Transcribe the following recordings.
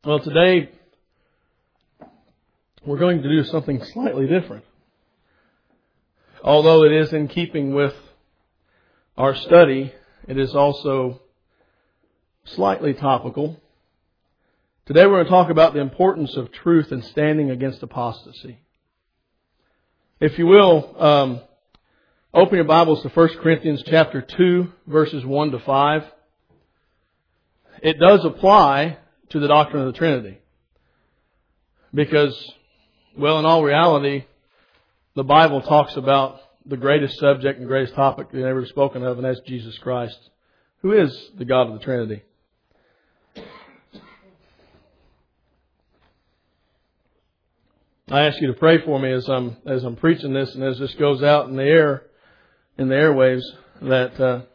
Well, today we're going to do something slightly different. Although it is in keeping with our study, it is also slightly topical. Today we're going to talk about the importance of truth and standing against apostasy. If you will, open your Bibles to 1 Corinthians chapter 2, verses 1 to 5. It does apply to the doctrine of the Trinity. Because, well, in all reality, the Bible talks about the greatest subject and greatest topic we've ever spoken of, and that's Jesus Christ, who is the God of the Trinity. I ask you to pray for me as I'm preaching this, and as this goes out in the air, in the airwaves, that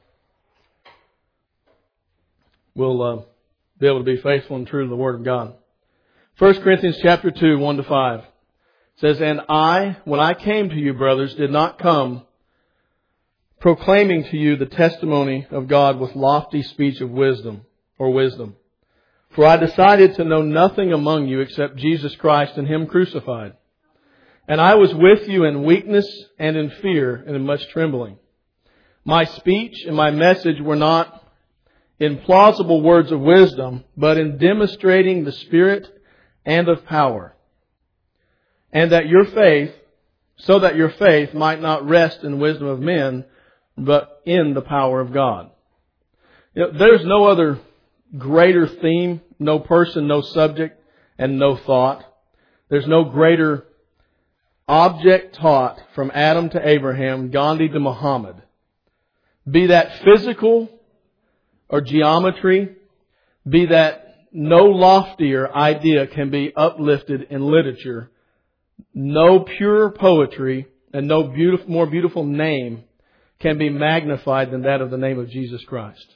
we'll be able to be faithful and true to the Word of God. 1 Corinthians chapter 2, 1 to 5 says, "And I, when I came to you, brothers, did not come proclaiming to you the testimony of God with lofty speech of wisdom. For I decided to know nothing among you except Jesus Christ and Him crucified. And I was with you in weakness and in fear and in much trembling. My speech and my message were not in plausible words of wisdom, but in demonstrating the Spirit and of power. And that your faith, so that your faith might not rest in wisdom of men, but in the power of God." There's no other greater theme, no person, no subject, and no thought. There's no greater object taught from Adam to Abraham, Gandhi to Muhammad. Be that physical or geometry, be that no loftier idea can be uplifted in literature, no pure poetry, and no more beautiful name can be magnified than that of the name of Jesus Christ.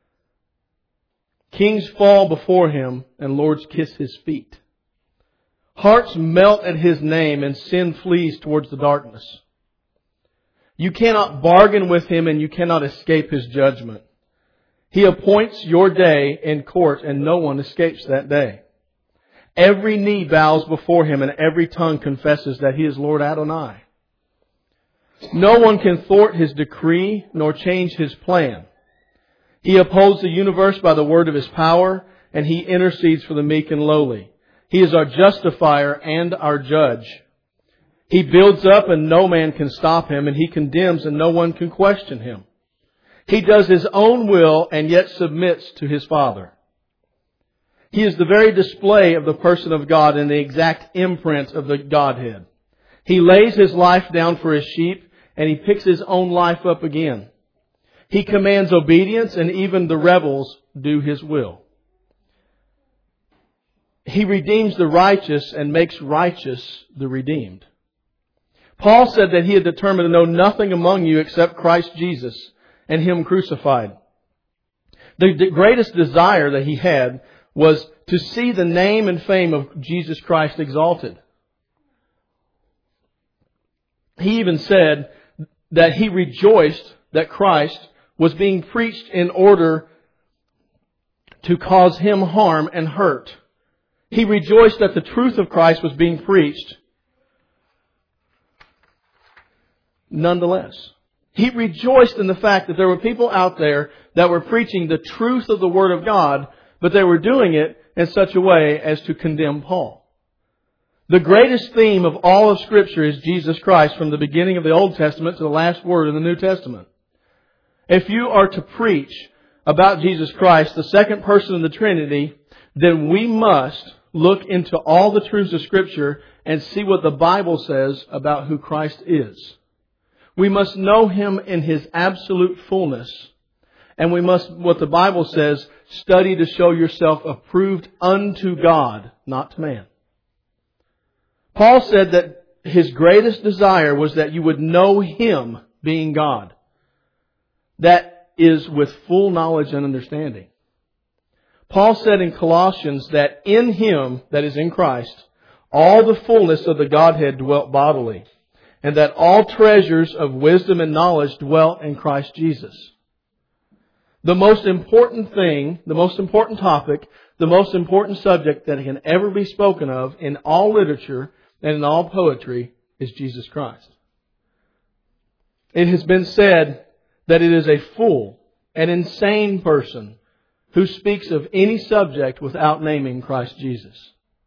Kings fall before Him, and lords kiss His feet. Hearts melt at His name, and sin flees towards the darkness. You cannot bargain with Him, and you cannot escape His judgment. He appoints your day in court, and no one escapes that day. Every knee bows before Him, and every tongue confesses that He is Lord Adonai. No one can thwart His decree, nor change His plan. He upholds the universe by the word of His power, and He intercedes for the meek and lowly. He is our justifier and our judge. He builds up, and no man can stop Him, and He condemns, and no one can question Him. He does His own will and yet submits to His Father. He is the very display of the person of God and the exact imprint of the Godhead. He lays His life down for His sheep, and He picks His own life up again. He commands obedience, and even the rebels do His will. He redeems the righteous and makes righteous the redeemed. Paul said that he had determined to know nothing among you except Christ Jesus and Him crucified. The greatest desire that he had was to see the name and fame of Jesus Christ exalted. He even said that he rejoiced that Christ was being preached in order to cause him harm and hurt. He rejoiced that the truth of Christ was being preached nonetheless. He rejoiced in the fact that there were people out there that were preaching the truth of the Word of God, but they were doing it in such a way as to condemn Paul. The greatest theme of all of Scripture is Jesus Christ, from the beginning of the Old Testament to the last word in the New Testament. If you are to preach about Jesus Christ, the second person of the Trinity, then we must look into all the truths of Scripture and see what the Bible says about who Christ is. We must know Him in His absolute fullness. And we must, what the Bible says, study to show yourself approved unto God, not to man. Paul said that his greatest desire was that you would know Him being God. That is with full knowledge and understanding. Paul said in Colossians that in Him, that is in Christ, all the fullness of the Godhead dwelt bodily, and that all treasures of wisdom and knowledge dwelt in Christ Jesus. The most important thing, the most important topic, the most important subject that can ever be spoken of in all literature and in all poetry is Jesus Christ. It has been said that it is a fool, an insane person who speaks of any subject without naming Christ Jesus.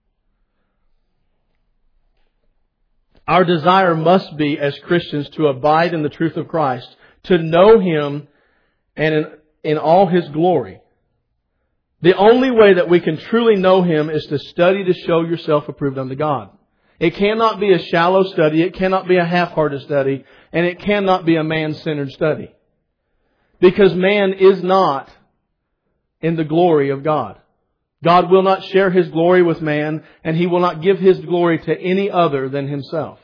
Our desire must be, as Christians, to abide in the truth of Christ, to know Him and in all His glory. The only way that we can truly know Him is to study to show yourself approved unto God. It cannot be a shallow study, it cannot be a half-hearted study, and it cannot be a man-centered study. Because man is not in the glory of God. God will not share His glory with man, and He will not give His glory to any other than Himself.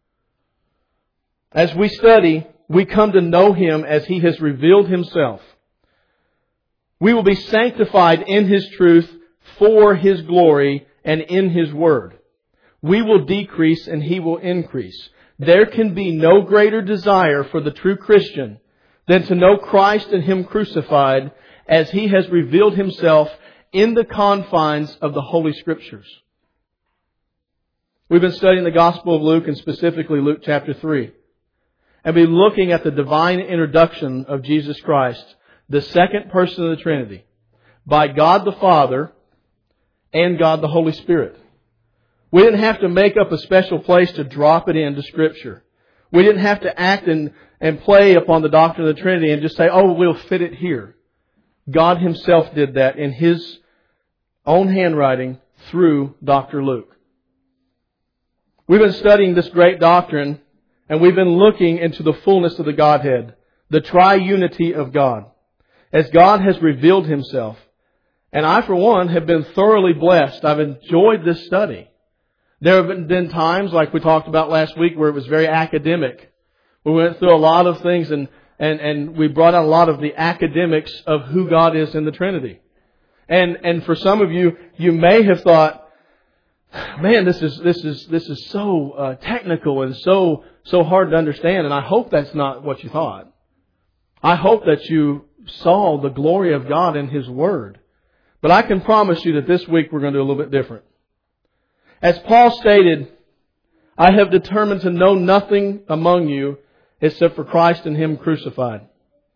As we study, we come to know Him as He has revealed Himself. We will be sanctified in His truth for His glory and in His Word. We will decrease and He will increase. There can be no greater desire for the true Christian than to know Christ and Him crucified as He has revealed Himself in the confines of the Holy Scriptures. We've been studying the Gospel of Luke, and specifically Luke chapter 3. And we'll be looking at the divine introduction of Jesus Christ, the second person of the Trinity, by God the Father and God the Holy Spirit. We didn't have to make up a special place to drop it into Scripture. We didn't have to act and play upon the doctrine of the Trinity and just say, oh, we'll fit it here. God Himself did that in His own handwriting through Dr. Luke. We've been studying this great doctrine, and we've been looking into the fullness of the Godhead, the triunity of God, as God has revealed Himself. And I, for one, have been thoroughly blessed. I've enjoyed this study. There have been times, like we talked about last week, where it was very academic. We went through a lot of things and we brought out a lot of the academics of who God is in the Trinity. And for some of you, you may have thought, man, this is so technical and so hard to understand. And I hope that's not what you thought. I hope that you saw the glory of God in His Word. But I can promise you that this week we're going to do a little bit different. As Paul stated, I have determined to know nothing among you except for Christ and Him crucified.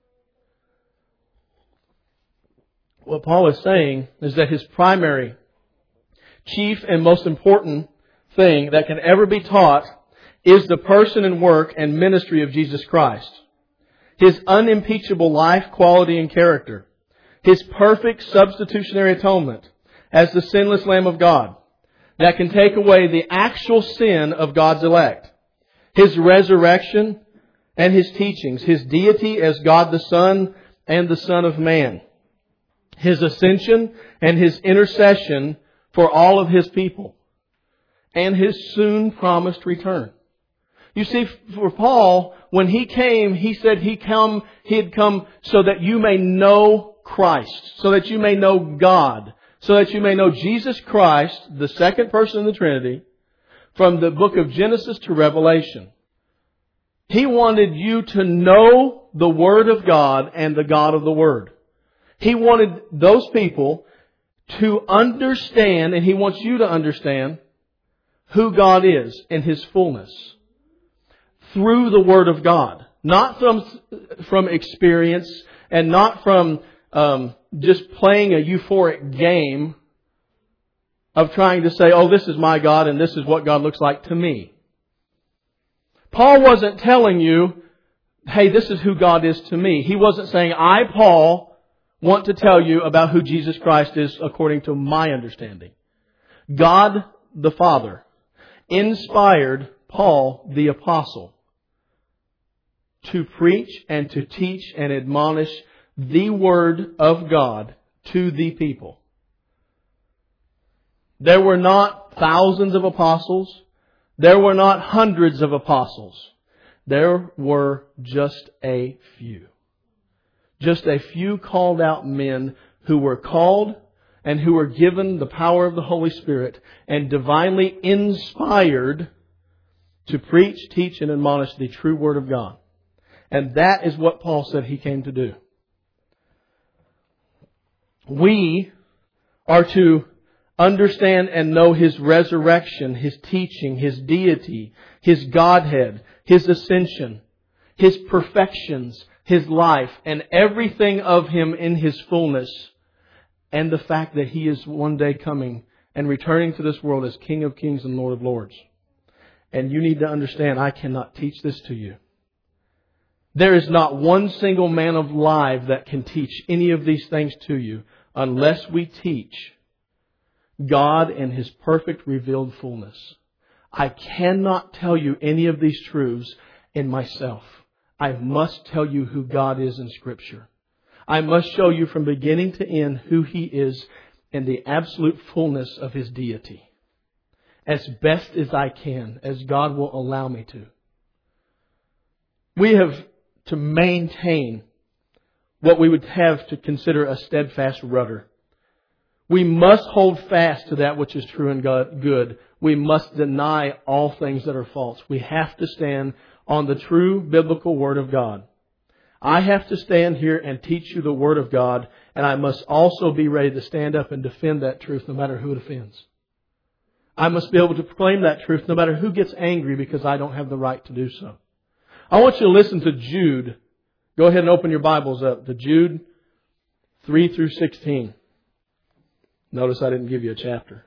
What Paul is saying is that his primary, chief, and most important thing that can ever be taught is the person and work and ministry of Jesus Christ. His unimpeachable life, quality, and character. His perfect substitutionary atonement as the sinless Lamb of God that can take away the actual sin of God's elect. His resurrection and His teachings. His deity as God the Son and the Son of Man. His ascension and His intercession for all of His people. And His soon promised return. You see, for Paul, when he came, he said he had come so that you may know Christ, so that you may know God, so that you may know Jesus Christ, the second person in the Trinity, from the book of Genesis to Revelation. He wanted you to know the Word of God and the God of the Word. He wanted those people to understand, and He wants you to understand, who God is in His fullness. Through the Word of God. Not from experience and not from just playing a euphoric game of trying to say, oh, this is my God and this is what God looks like to me. Paul wasn't telling you, hey, this is who God is to me. He wasn't saying, I, Paul, want to tell you about who Jesus Christ is according to my understanding. God the Father inspired Paul the Apostle to preach and to teach and admonish the Word of God to the people. There were not thousands of apostles. There were not hundreds of apostles. There were just a few. Just a few called out men who were called and who were given the power of the Holy Spirit and divinely inspired to preach, teach, and admonish the true Word of God. And that is what Paul said he came to do. we are to understand and know His resurrection, His teaching, His deity, His Godhead, His ascension, His perfections, His life, and everything of Him in His fullness, and the fact that He is one day coming and returning to this world as King of Kings and Lord of Lords. And you need to understand, I cannot teach this to you. There is not one single man alive that can teach any of these things to you unless we teach God in His perfect revealed fullness. I cannot tell you any of these truths in myself. I must tell you who God is in Scripture. I must show you from beginning to end who He is in the absolute fullness of His deity. As best as I can, as God will allow me to. We have to maintain what we would have to consider a steadfast rudder. We must hold fast to that which is true and good. We must deny all things that are false. We have to stand on the true biblical Word of God. I have to stand here and teach you the Word of God, and I must also be ready to stand up and defend that truth no matter who it offends. I must be able to proclaim that truth no matter who gets angry because I don't have the right to do so. I want you to listen to Jude. Go ahead and open your Bibles up to Jude 3 through 16. Notice I didn't give you a chapter.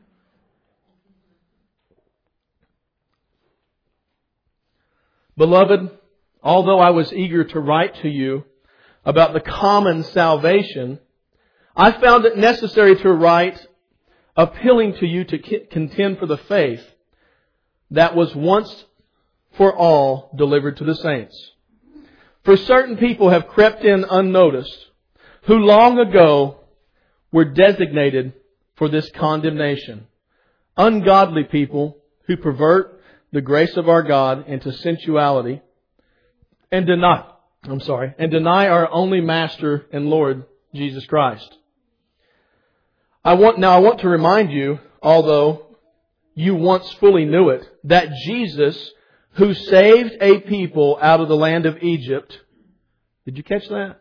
Beloved, although I was eager to write to you about the common salvation, I found it necessary to write appealing to you to contend for the faith that was once for all delivered to the saints. For certain people have crept in unnoticed, who long ago were designated for this condemnation. Ungodly people who pervert the grace of our God into sensuality and deny our only Master and Lord, Jesus Christ. I want to remind you, although you once fully knew it, that Jesus, who saved a people out of the land of Egypt, did you catch that?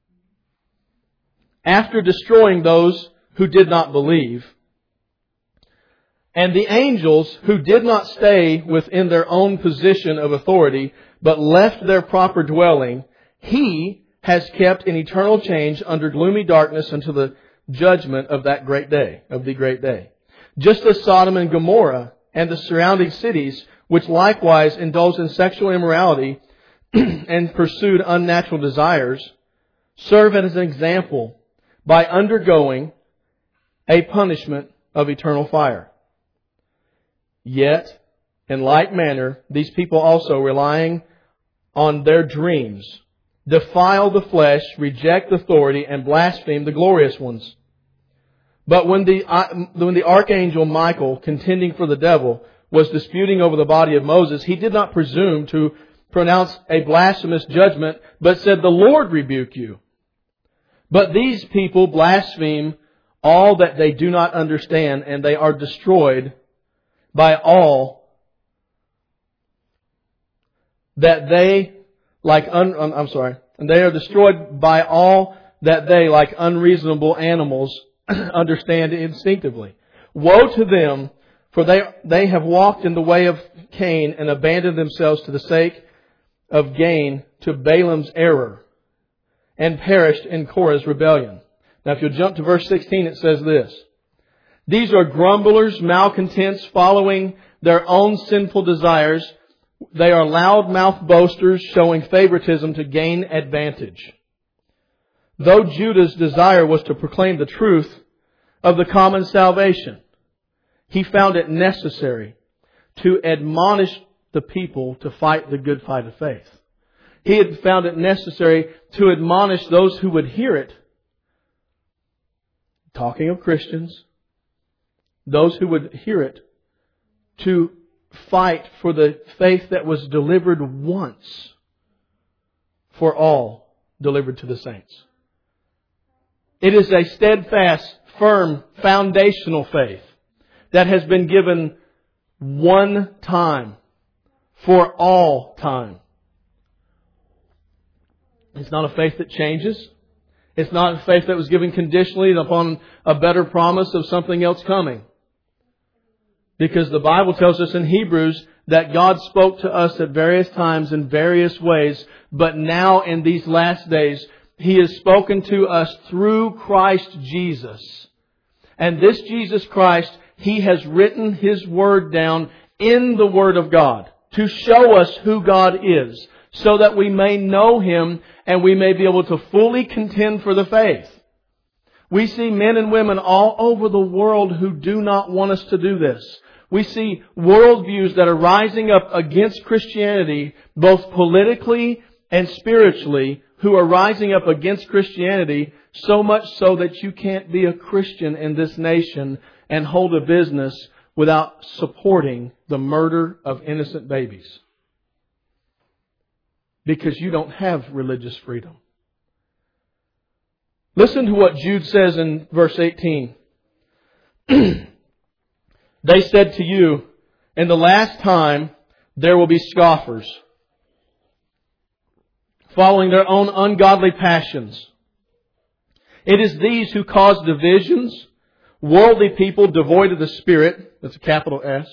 After destroying those who did not believe, and the angels who did not stay within their own position of authority, but left their proper dwelling, He has kept in eternal change under gloomy darkness until the judgment of that great day, Just as Sodom and Gomorrah and the surrounding cities, which likewise indulged in sexual immorality and pursued unnatural desires, serve as an example by undergoing a punishment of eternal fire. Yet, in like manner, these people also, relying on their dreams, defile the flesh, reject authority, and blaspheme the glorious ones. But when the archangel Michael, contending for the devil, was disputing over the body of Moses, he did not presume to pronounce a blasphemous judgment, but said, "The Lord rebuke you." But these people blaspheme all that they do not understand, and they are destroyed by all that they and they are destroyed by all that they, like unreasonable animals, understand instinctively. Woe to them, for they have walked in the way of Cain and abandoned themselves to the sake of gain to Balaam's error and perished in Korah's rebellion. Now if you'll jump to verse 16, it says this: These are grumblers, malcontents, following their own sinful desires. They are loud-mouthed boasters, showing favoritism to gain advantage. Though Judah's desire was to proclaim the truth of the common salvation, he found it necessary to admonish the people to fight the good fight of faith. He had found it necessary to admonish those who would hear it, talking of Christians, those who would hear it, to fight for the faith that was delivered once for all, delivered to the saints. It is a steadfast, firm, foundational faith that has been given one time for all time. It's not a faith that changes. It's not a faith that was given conditionally upon a better promise of something else coming. Because the Bible tells us in Hebrews that God spoke to us at various times in various ways, but now in these last days, He has spoken to us through Christ Jesus. And this Jesus Christ, He has written His Word down in the Word of God to show us who God is, so that we may know Him and we may be able to fully contend for the faith. We see men and women all over the world who do not want us to do this. We see worldviews that are rising up against Christianity, both politically and spiritually, who are rising up against Christianity, so much so that you can't be a Christian in this nation and hold a business without supporting the murder of innocent babies. Because you don't have religious freedom. Listen to what Jude says in verse 18. They said to you, in the last time there will be scoffers, following their own ungodly passions. It is these who cause divisions, worldly people devoid of the Spirit, that's a capital S.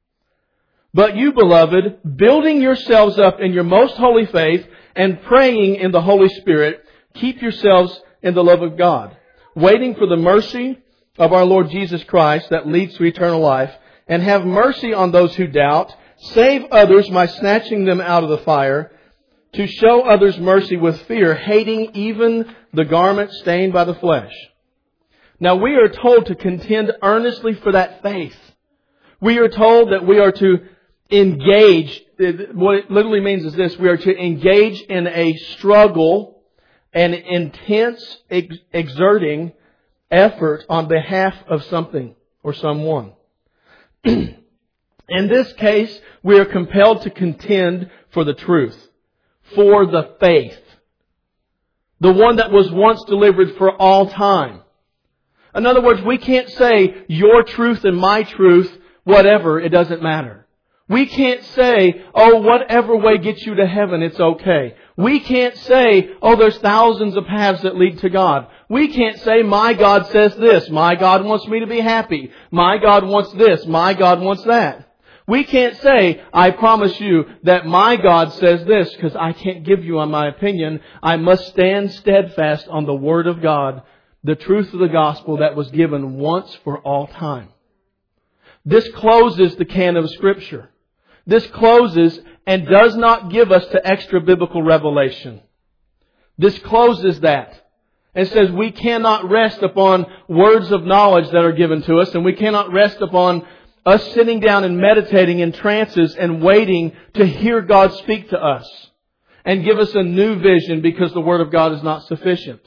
But you, beloved, building yourselves up in your most holy faith and praying in the Holy Spirit, keep yourselves in the love of God, waiting for the mercy of our Lord Jesus Christ that leads to eternal life, and have mercy on those who doubt, save others by snatching them out of the fire, to show others mercy with fear, hating even the garment stained by the flesh. Now we are told to contend earnestly for that faith. We are told that we are to engage. What it literally means is this: we are to engage in a struggle, an intense exerting effort on behalf of something or someone. In this case, we are compelled to contend for the truth, for the faith, the one that was once delivered for all time. In other words, we can't say your truth and my truth, whatever, it doesn't matter. We can't say, oh, whatever way gets you to heaven, it's okay. We can't say, oh, there's thousands of paths that lead to God. We can't say, my God says this. My God wants me to be happy. My God wants this. My God wants that. We can't say, I promise you that my God says this, because I can't give you my opinion. I must stand steadfast on the Word of God, the truth of the gospel that was given once for all time. This closes the canon of Scripture. This closes and does not give us to extra biblical revelation. This closes that and says we cannot rest upon words of knowledge that are given to us, and we cannot rest upon us sitting down and meditating in trances and waiting to hear God speak to us and give us a new vision, because the Word of God is not sufficient.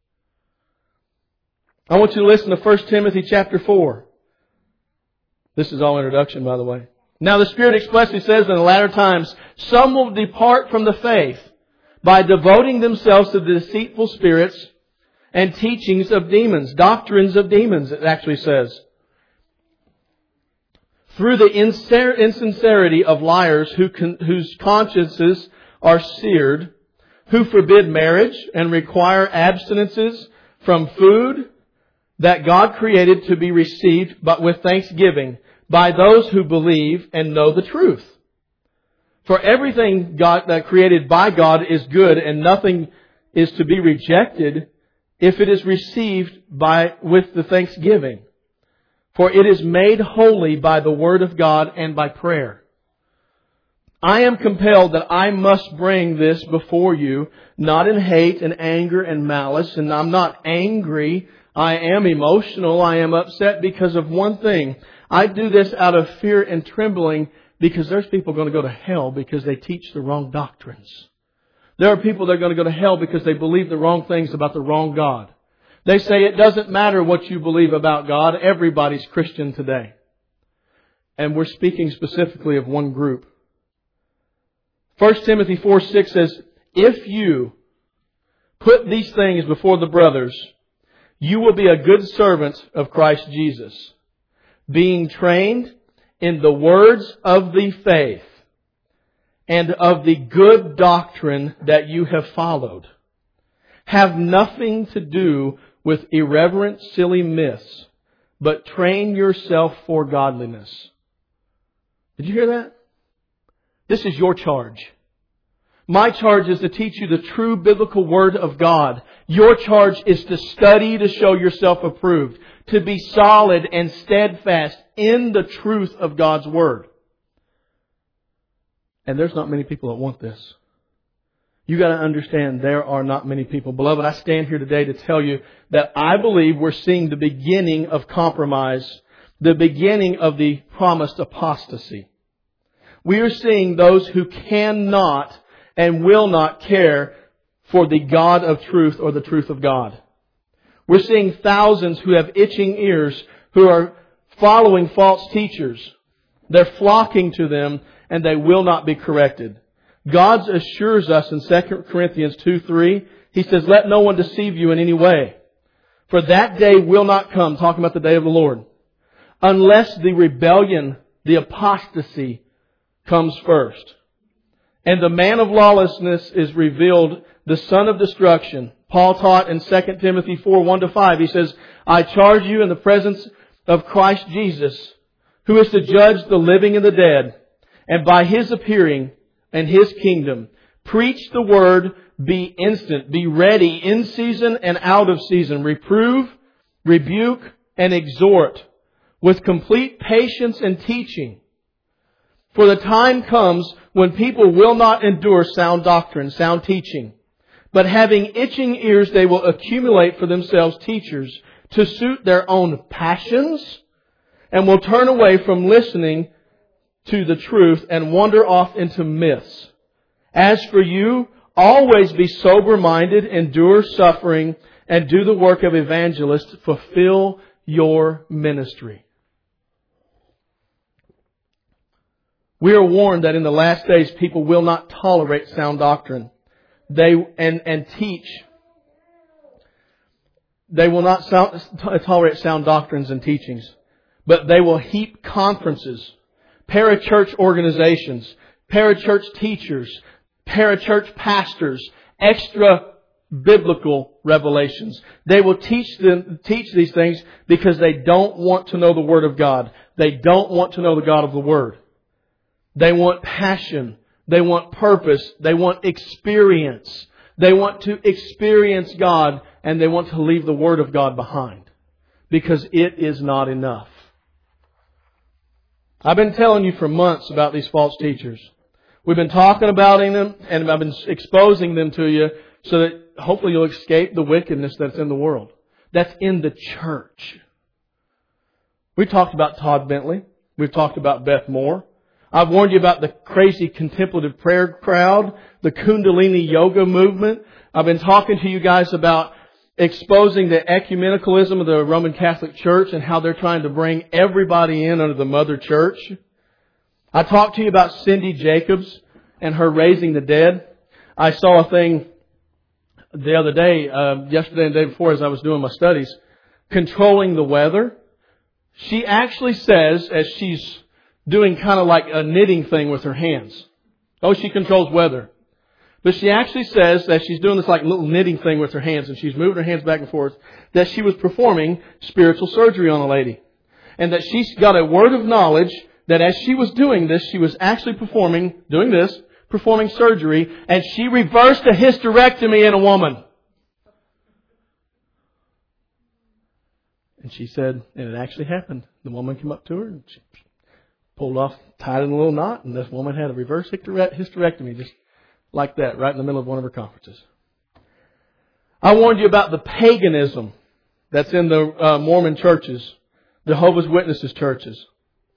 I want you to listen to 1 Timothy chapter 4. This is all introduction, by the way. Now the Spirit expressly says in the latter times, some will depart from the faith by devoting themselves to the deceitful spirits and teachings of demons, doctrines of demons, it actually says. Through the insincerity of liars whose consciences are seared, who forbid marriage and require abstinences from food that God created to be received but with thanksgiving by those who believe and know the truth. For everything that created by God is good, and nothing is to be rejected if it is received with the thanksgiving. For it is made holy by the Word of God and by prayer. I am compelled that I must bring this before you, not in hate and anger and malice. And I'm not angry. I am emotional. I am upset because of one thing. I do this out of fear and trembling, because there's people going to go to hell because they teach the wrong doctrines. There are people that are going to go to hell because they believe the wrong things about the wrong God. They say it doesn't matter what you believe about God. Everybody's Christian today. And we're speaking specifically of one group. 1 Timothy 4:6 says, if you put these things before the brothers, you will be a good servant of Christ Jesus, being trained in the words of the faith and of the good doctrine that you have followed. Have nothing to do with irreverent, silly myths, but train yourself for godliness. Did you hear that? This is your charge. My charge is to teach you the true biblical Word of God. Your charge is to study to show yourself approved, to be solid and steadfast in the truth of God's Word. And there's not many people that want this. You got to understand there are not many people. Beloved, I stand here today to tell you that I believe we're seeing the beginning of compromise, the beginning of the promised apostasy. We are seeing those who cannot and will not care for the God of truth or the truth of God. We're seeing thousands who have itching ears who are following false teachers. They're flocking to them and they will not be corrected. God assures us in 2 Corinthians 2:3, He says, let no one deceive you in any way. For that day will not come, talking about the day of the Lord, unless the rebellion, the apostasy, comes first. And the man of lawlessness is revealed, the son of destruction. Paul taught in 2 Timothy 4:1-5, he says, I charge you in the presence of Christ Jesus, who is to judge the living and the dead, and by His appearing and His kingdom, preach the word, be instant, be ready in season and out of season, reprove, rebuke, and exhort with complete patience and teaching. For the time comes when people will not endure sound doctrine, sound teaching, but having itching ears they will accumulate for themselves teachers to suit their own passions, and will turn away from listening to the truth and wander off into myths. As for you, always be sober-minded, endure suffering, and do the work of evangelist. Fulfill your ministry. We are warned that in the last days people will not tolerate sound doctrine. They will not tolerate sound doctrines and teachings, but they will heap conferences, parachurch organizations, parachurch teachers, parachurch pastors, extra biblical revelations. They will teach these things because they don't want to know the Word of God. They don't want to know the God of the Word. They want passion. They want purpose. They want experience. They want to experience God, and they want to leave the Word of God behind because it is not enough. I've been telling you for months about these false teachers. We've been talking about them, and I've been exposing them to you so that hopefully you'll escape the wickedness that's in the world. That's in the church. We talked about Todd Bentley. We've talked about Beth Moore. I've warned you about the crazy contemplative prayer crowd, the Kundalini yoga movement. I've been talking to you guys about exposing the ecumenicalism of the Roman Catholic Church and how they're trying to bring everybody in under the Mother Church. I talked to you about Cindy Jacobs and her raising the dead. I saw a thing the other day, yesterday and the day before as I was doing my studies, controlling the weather. She actually says, as she's doing kind of like a knitting thing with her hands. Oh, she controls weather. But she actually says that she's doing this like little knitting thing with her hands, and she's moving her hands back and forth, that she was performing spiritual surgery on a lady. And that she's got a word of knowledge that as she was doing this, she was actually performing surgery, and she reversed a hysterectomy in a woman. And she said, and it actually happened. The woman came up to her and she pulled off, tied in a little knot, and this woman had a reverse hysterectomy just like that, right in the middle of one of her conferences. I warned you about the paganism that's in the Mormon churches, Jehovah's Witnesses churches.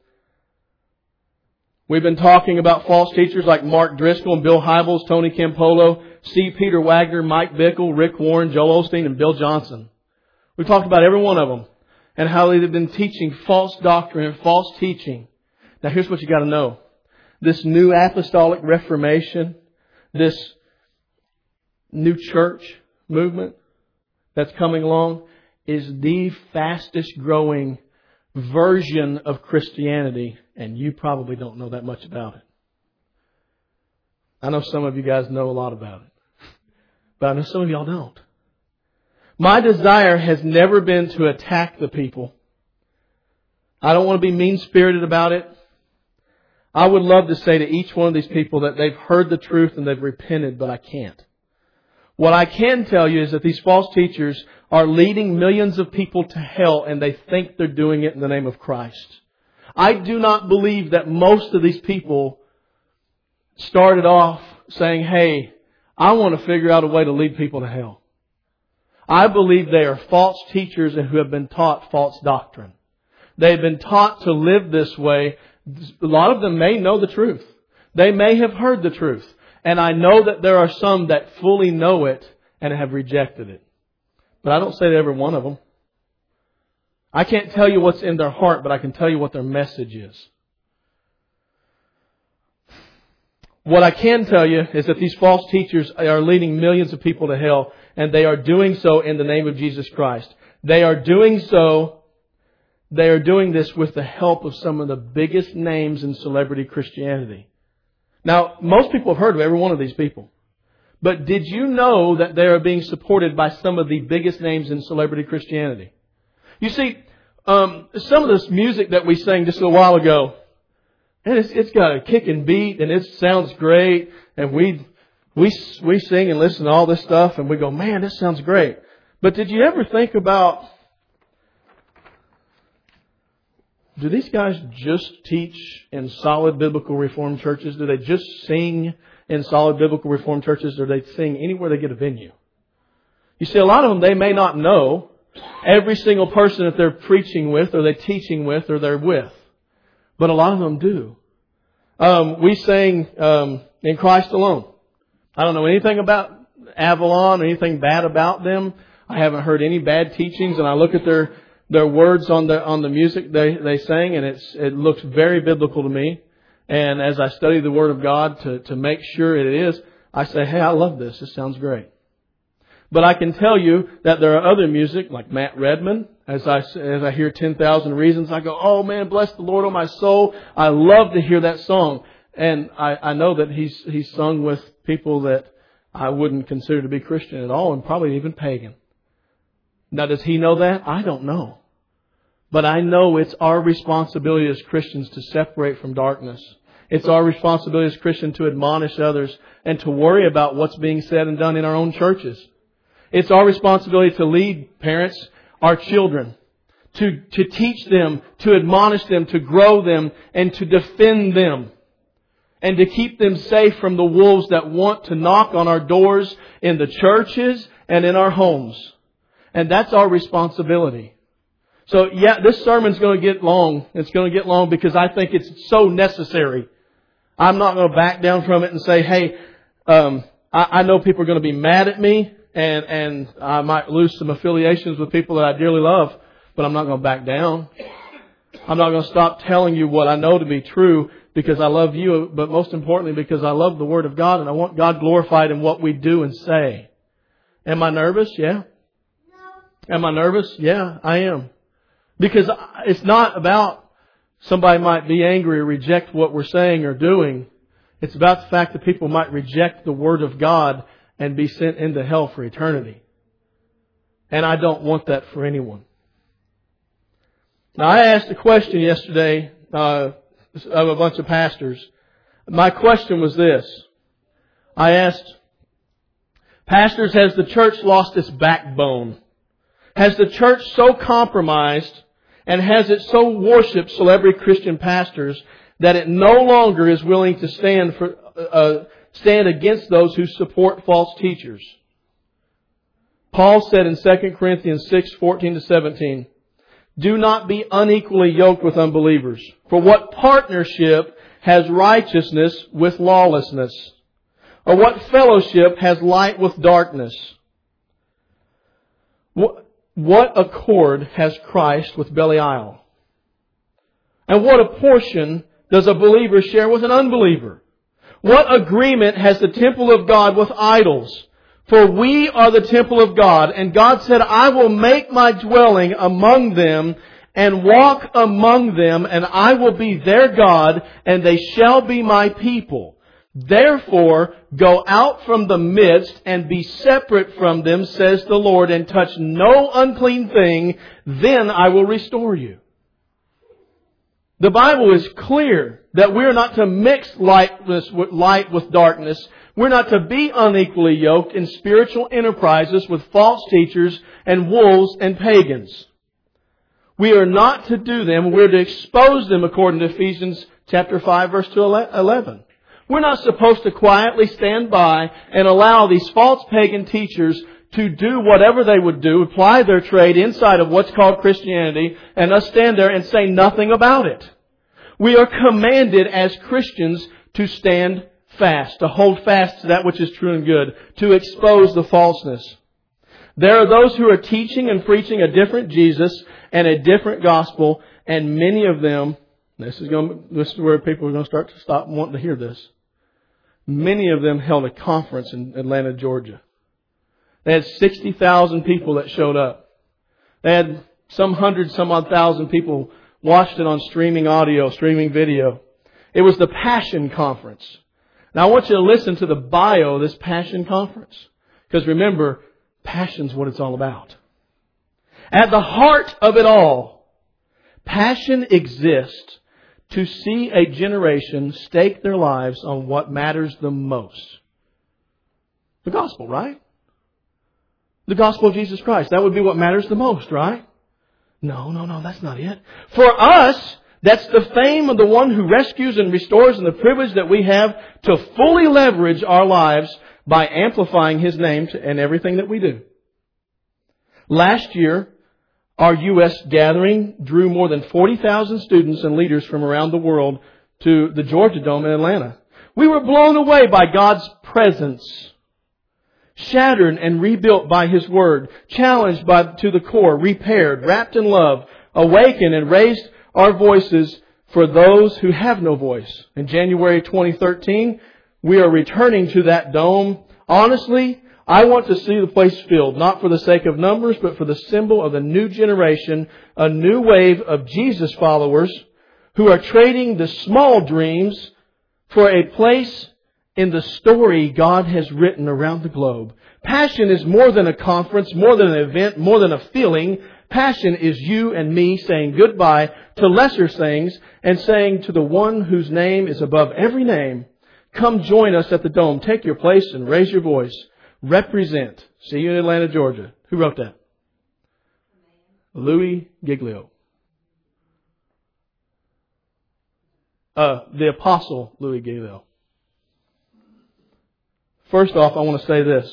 We've been talking about false teachers like Mark Driscoll and Bill Hybels, Tony Campolo, C. Peter Wagner, Mike Bickle, Rick Warren, Joel Osteen, and Bill Johnson. We've talked about every one of them and how they've been teaching false doctrine and false teaching. Now here's what you got to know. This new apostolic reformation, this new church movement that's coming along is the fastest growing version of Christianity, and you probably don't know that much about it. I know some of you guys know a lot about it, but I know some of y'all don't. My desire has never been to attack the people. I don't want to be mean-spirited about it. I would love to say to each one of these people that they've heard the truth and they've repented, but I can't. What I can tell you is that these false teachers are leading millions of people to hell, and they think they're doing it in the name of Christ. I do not believe that most of these people started off saying, hey, I want to figure out a way to lead people to hell. I believe they are false teachers and who have been taught false doctrine. They've been taught to live this way. A lot of them may know the truth. They may have heard the truth. And I know that there are some that fully know it and have rejected it. But I don't say that every one of them. I can't tell you what's in their heart, but I can tell you what their message is. What I can tell you is that these false teachers are leading millions of people to hell, and they are doing so in the name of Jesus Christ. They are doing this with the help of some of the biggest names in celebrity Christianity. Now, most people have heard of every one of these people. But did you know that they are being supported by some of the biggest names in celebrity Christianity? You see, some of this music that we sang just a while ago, and it's got a kicking beat and it sounds great, and we sing and listen to all this stuff and we go, man, this sounds great. But did you ever think about, do these guys just teach in solid biblical Reformed churches? Do they just sing in solid biblical Reformed churches, or do they sing anywhere they get a venue? You see, a lot of them, they may not know every single person that they're preaching with, or they're teaching with, or they're with. But a lot of them do. We sang In Christ Alone. I don't know anything about Avalon or anything bad about them. I haven't heard any bad teachings, and I look at their words on the music they sang, and it looks very biblical to me. And as I study the Word of God to make sure it is, I say, hey, I love this. This sounds great. But I can tell you that there are other music, like Matt Redman. As I hear 10,000 Reasons, I go, oh man, bless the Lord, oh my soul. I love to hear that song. And I know that he's sung with people that I wouldn't consider to be Christian at all, and probably even pagan. Now, does he know that? I don't know. But I know it's our responsibility as Christians to separate from darkness. It's our responsibility as Christians to admonish others and to worry about what's being said and done in our own churches. It's our responsibility to lead parents, our children, to teach them, to admonish them, to grow them, and to defend them. And to keep them safe from the wolves that want to knock on our doors in the churches and in our homes. And that's our responsibility. So yeah, this sermon's going to get long. It's going to get long because I think it's so necessary. I'm not going to back down from it and say, hey, I know people are going to be mad at me and I might lose some affiliations with people that I dearly love, but I'm not going to back down. I'm not going to stop telling you what I know to be true because I love you, but most importantly because I love the Word of God and I want God glorified in what we do and say. Am I nervous? Yeah. Am I nervous? Yeah, I am. Because it's not about somebody might be angry or reject what we're saying or doing. It's about the fact that people might reject the Word of God and be sent into hell for eternity. And I don't want that for anyone. Now, I asked a question yesterday of a bunch of pastors. My question was this. I asked, pastors, has the church lost its backbone? Has the church so compromised and has it so worshipped celebrity Christian pastors that it no longer is willing to stand against those who support false teachers? Paul said in 2 Corinthians 6:14-17, do not be unequally yoked with unbelievers. For what partnership has righteousness with lawlessness? Or what fellowship has light with darkness? What accord has Christ with Belial? And what a portion does a believer share with an unbeliever? What agreement has the temple of God with idols? For we are the temple of God, and God said, I will make my dwelling among them and walk among them, and I will be their God, and they shall be my people. Therefore, go out from the midst and be separate from them, says the Lord, and touch no unclean thing, then I will restore you. The Bible is clear that we're not to mix light with darkness. We're not to be unequally yoked in spiritual enterprises with false teachers and wolves and pagans. We are not to do them. We're to expose them according to Ephesians chapter 5, verse 11. We're not supposed to quietly stand by and allow these false pagan teachers to do whatever they would do, apply their trade inside of what's called Christianity, and us stand there and say nothing about it. We are commanded as Christians to stand fast, to hold fast to that which is true and good, to expose the falseness. There are those who are teaching and preaching a different Jesus and a different gospel, and many of them, this is where people are going to start to stop wanting to hear this. Many of them held a conference in Atlanta, Georgia. They had 60,000 people that showed up. They had some odd thousand people watched it on streaming audio, streaming video. It was the Passion Conference. Now I want you to listen to the bio of this Passion Conference. Because remember, passion's what it's all about. At the heart of it all, passion exists to see a generation stake their lives on what matters the most. The gospel, right? The gospel of Jesus Christ. That would be what matters the most, right? No, that's not it. For us, that's the fame of the one who rescues and restores, and the privilege that we have to fully leverage our lives by amplifying His name in everything that we do. Last year, our U.S. gathering drew more than 40,000 students and leaders from around the world to the Georgia Dome in Atlanta. We were blown away by God's presence, shattered and rebuilt by His Word, challenged to the core, repaired, wrapped in love, awakened and raised our voices for those who have no voice. In January 2013, we are returning to that dome. Honestly, I want to see the place filled, not for the sake of numbers, but for the symbol of a new generation, a new wave of Jesus followers who are trading the small dreams for a place in the story God has written around the globe. Passion is more than a conference, more than an event, more than a feeling. Passion is you and me saying goodbye to lesser things and saying to the one whose name is above every name, come join us at the Dome. Take your place and raise your voice. Represent. See you in Atlanta, Georgia. Who wrote that? Louis Giglio. The Apostle Louis Giglio. First off, I want to say this.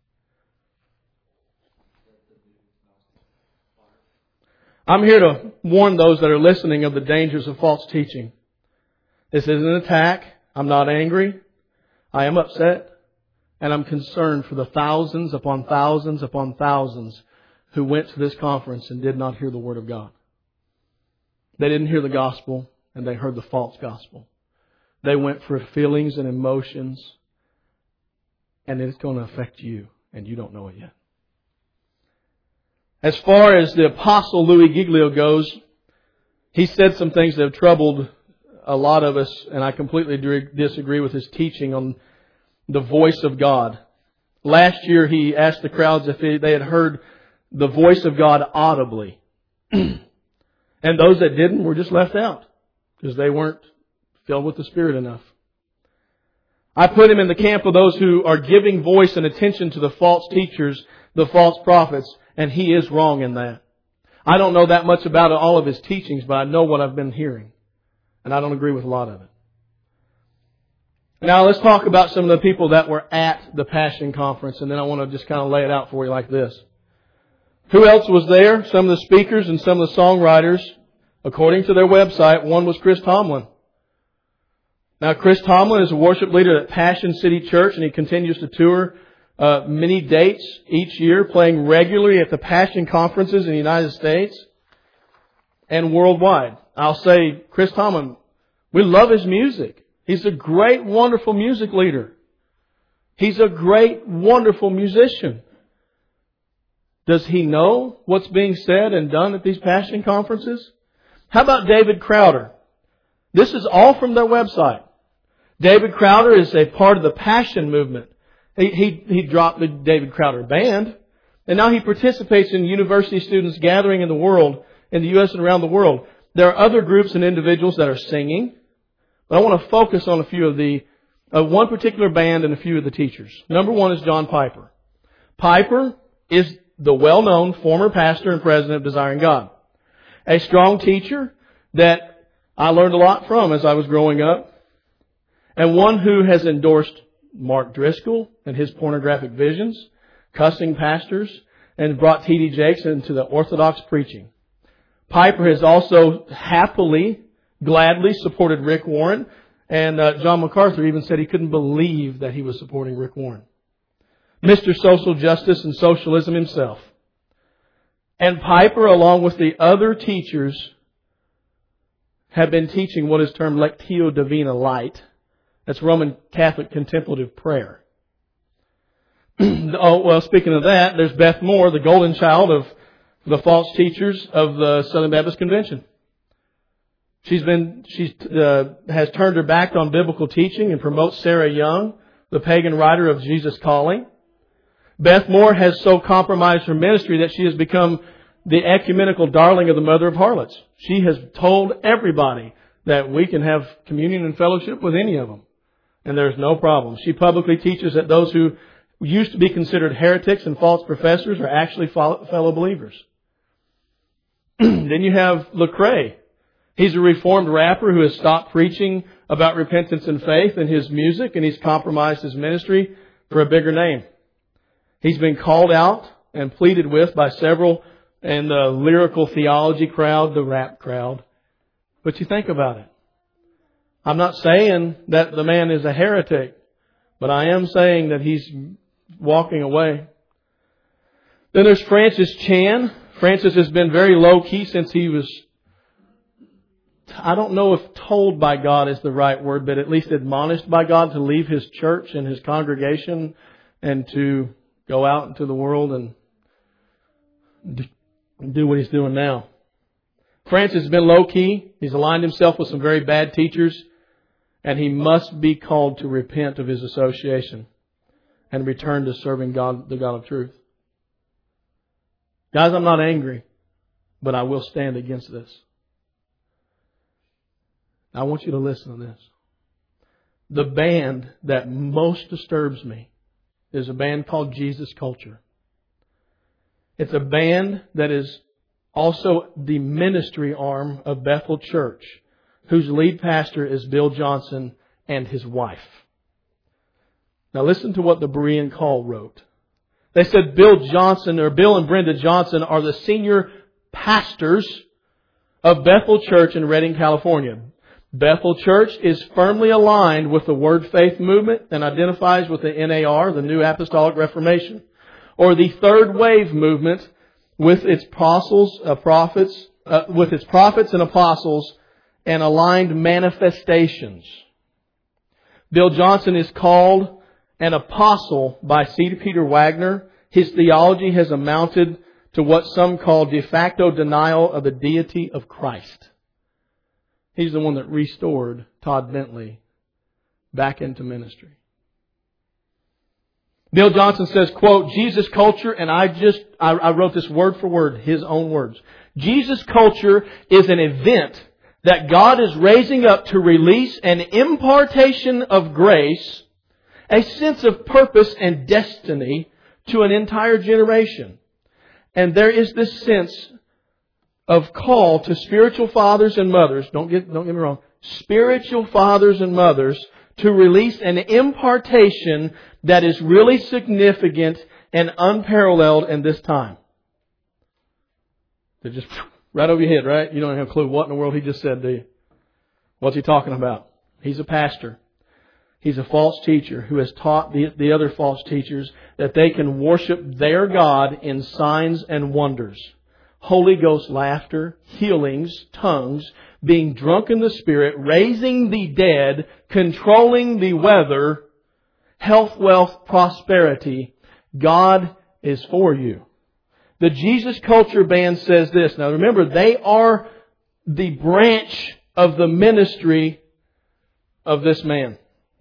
I'm here to warn those that are listening of the dangers of false teaching. This isn't an attack. I'm not angry. I am upset. And I'm concerned for the thousands upon thousands upon thousands who went to this conference and did not hear the Word of God. They didn't hear the gospel, and they heard the false gospel. They went for feelings and emotions, and it's going to affect you, and you don't know it yet. As far as the Apostle Louis Giglio goes, he said some things that have troubled a lot of us, and I completely disagree with his teaching on the voice of God. Last year he asked the crowds if they had heard the voice of God audibly. And those that didn't were just left out because they weren't filled with the Spirit enough. I put him in the camp of those who are giving voice and attention to the false teachers, the false prophets, and he is wrong in that. I don't know that much about all of his teachings, but I know what I've been hearing. And I don't agree with a lot of it. Now let's talk about some of the people that were at the Passion Conference, and then I want to just kind of lay it out for you like this. Who else was there? Some of the speakers and some of the songwriters. According to their website, one was Chris Tomlin. Now Chris Tomlin is a worship leader at Passion City Church, and he continues to tour many dates each year, playing regularly at the Passion Conferences in the United States and worldwide. I'll say, Chris Tomlin, we love his music. He's a great, wonderful music leader. He's a great, wonderful musician. Does he know what's being said and done at these Passion Conferences? How about David Crowder? This is all from their website. David Crowder is a part of the Passion movement. He dropped the David Crowder Band, and now he participates in university students gathering in the world, in the U.S. and around the world. There are other groups and individuals that are singing, but I want to focus on a few of one particular band and a few of the teachers. Number one is John Piper. Piper is the well-known former pastor and president of Desiring God. A strong teacher that I learned a lot from as I was growing up, and one who has endorsed Mark Driscoll and his pornographic visions, cussing pastors, and brought T.D. Jakes into the Orthodox preaching. Piper has also happily, gladly supported Rick Warren, and John MacArthur even said he couldn't believe that he was supporting Rick Warren. Mr. Social Justice and Socialism himself. And Piper, along with the other teachers, have been teaching what is termed Lectio Divina Light. That's Roman Catholic contemplative prayer. Speaking of that, there's Beth Moore, the golden child of the false teachers of the Southern Baptist Convention. She has turned her back on biblical teaching and promotes Sarah Young, the pagan writer of Jesus Calling. Beth Moore has so compromised her ministry that she has become the ecumenical darling of the mother of harlots. She has told everybody that we can have communion and fellowship with any of them, and there's no problem. She publicly teaches that those who used to be considered heretics and false professors are actually fellow believers. Then you have Lecrae. He's a reformed rapper who has stopped preaching about repentance and faith in his music, and he's compromised his ministry for a bigger name. He's been called out and pleaded with by several in the lyrical theology crowd, the rap crowd. But you think about it. I'm not saying that the man is a heretic, but I am saying that he's walking away. Then there's Francis Chan. Francis has been very low-key since he was, I don't know if told by God is the right word, but at least admonished by God to leave his church and his congregation and to go out into the world and do what he's doing now. Francis has been low-key. He's aligned himself with some very bad teachers, and he must be called to repent of his association and return to serving God, the God of truth. Guys, I'm not angry, but I will stand against this. I want you to listen to this. The band that most disturbs me is a band called Jesus Culture. It's a band that is also the ministry arm of Bethel Church, whose lead pastor is Bill Johnson and his wife. Now listen to what the Berean Call wrote. They said Bill and Brenda Johnson are the senior pastors of Bethel Church in Redding, California. Bethel Church is firmly aligned with the Word Faith movement and identifies with the NAR, the New Apostolic Reformation, or the Third Wave movement with its prophets and apostles and aligned manifestations. Bill Johnson is called an apostle by C. Peter Wagner. His theology has amounted to what some call de facto denial of the deity of Christ. He's the one that restored Todd Bentley back into ministry. Bill Johnson says, quote, Jesus Culture, and I wrote this word for word, his own words. Jesus Culture is an event that God is raising up to release an impartation of grace, a sense of purpose and destiny to an entire generation. And there is this sense of call to spiritual fathers and mothers, don't get me wrong, spiritual fathers and mothers to release an impartation that is really significant and unparalleled in this time. They're just right over your head, right? You don't have a clue what in the world he just said, do you? What's he talking about? He's a pastor. He's a false teacher who has taught the other false teachers that they can worship their God in signs and wonders. Holy Ghost laughter, healings, tongues, being drunk in the Spirit, raising the dead, controlling the weather, health, wealth, prosperity. God is for you. The Jesus Culture Band says this. Now remember, they are the branch of the ministry of this man.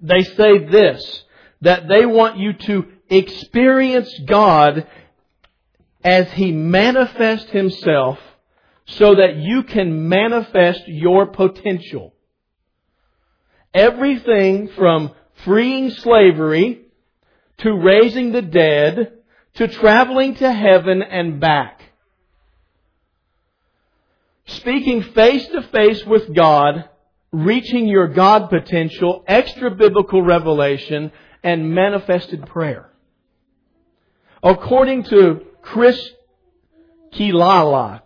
they say this, that they want you to experience God as He manifests Himself so that you can manifest your potential. Everything from freeing slavery to raising the dead to traveling to heaven and back. Speaking face to face with God, reaching your God potential, extra biblical revelation, and manifested prayer. According to Chris Quilala,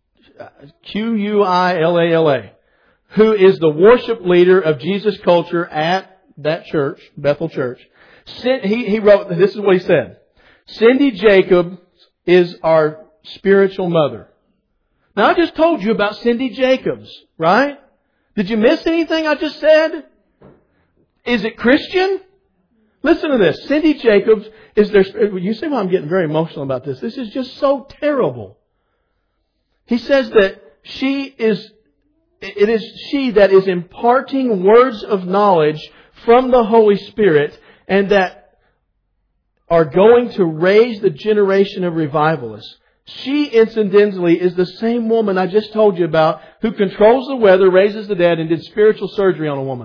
Quillala, who is the worship leader of Jesus Culture at that church, Bethel Church, he wrote, this is what he said: Cindy Jacobs is our spiritual mother. Now, I just told you about Cindy Jacobs, right? Did you miss anything I just said? Is it Christian? Listen to this. Cindy Jacobs is their... You see why I'm getting very emotional about this. This is just so terrible. He says that it is she that is imparting words of knowledge from the Holy Spirit and that are going to raise the generation of revivalists. She, incidentally, is the same woman I just told you about who controls the weather, raises the dead, and did spiritual surgery on a woman.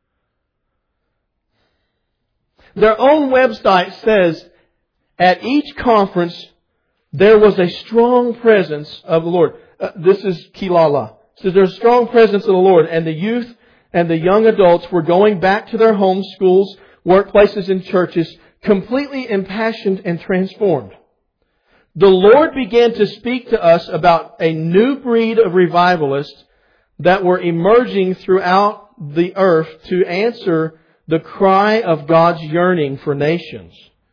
Their own website says at each conference there was a strong presence of the Lord. This is Quilala. It says there's a strong presence of the Lord, and the youth and the young adults were going back to their homes, schools, workplaces, and churches, completely impassioned and transformed. The Lord began to speak to us about a new breed of revivalists that were emerging throughout the earth to answer the cry of God's yearning for nations.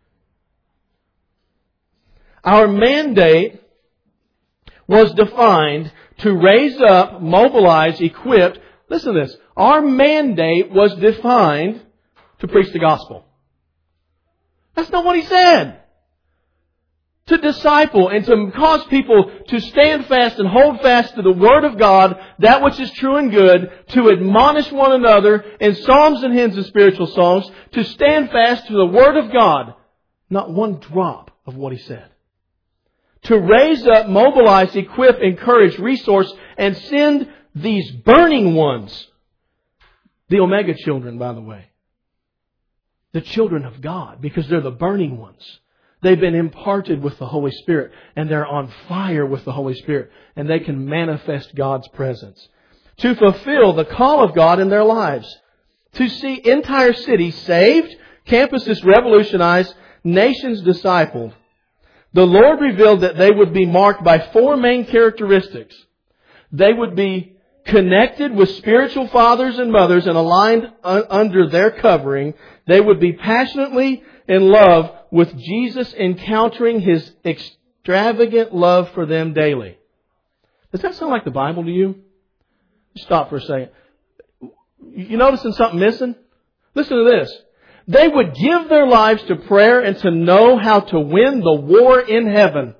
Our mandate was defined to raise up, mobilize, equip. Listen to this. Our mandate was defined to preach the gospel. That's not what he said. To disciple and to cause people to stand fast and hold fast to the Word of God, that which is true and good, to admonish one another in psalms and hymns and spiritual songs, to stand fast to the Word of God. Not one drop of what he said. To raise up, mobilize, equip, encourage, resource, and send these burning ones. The Omega children, by the way. The children of God, because they're the burning ones. They've been imparted with the Holy Spirit, and they're on fire with the Holy Spirit, and they can manifest God's presence. To fulfill the call of God in their lives. To see entire cities saved, campuses revolutionized, nations discipled. The Lord revealed that they would be marked by 4 main characteristics. They would be connected with spiritual fathers and mothers and aligned under their covering. They would be passionately in love with Jesus, encountering His extravagant love for them daily. Does that sound like the Bible to you? Stop for a second. You noticing something missing? Listen to this. They would give their lives to prayer and to know how to win the war in heaven.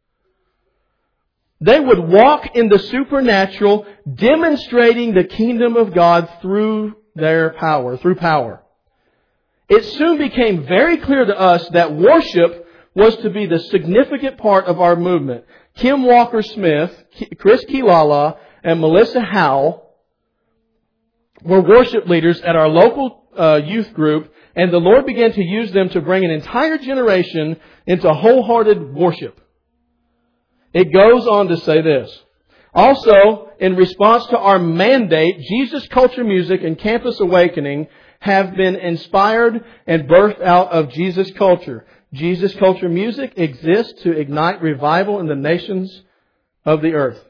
They would walk in the supernatural, demonstrating the kingdom of God through their power, through power. It soon became very clear to us that worship was to be the significant part of our movement. Kim Walker-Smith, Chris Quilala, and Melissa Howell were worship leaders at our local youth group, and the Lord began to use them to bring an entire generation into wholehearted worship. It goes on to say this. Also, in response to our mandate, Jesus Culture Music and Campus Awakening have been inspired and birthed out of Jesus Culture. Jesus Culture Music exists to ignite revival in the nations of the earth.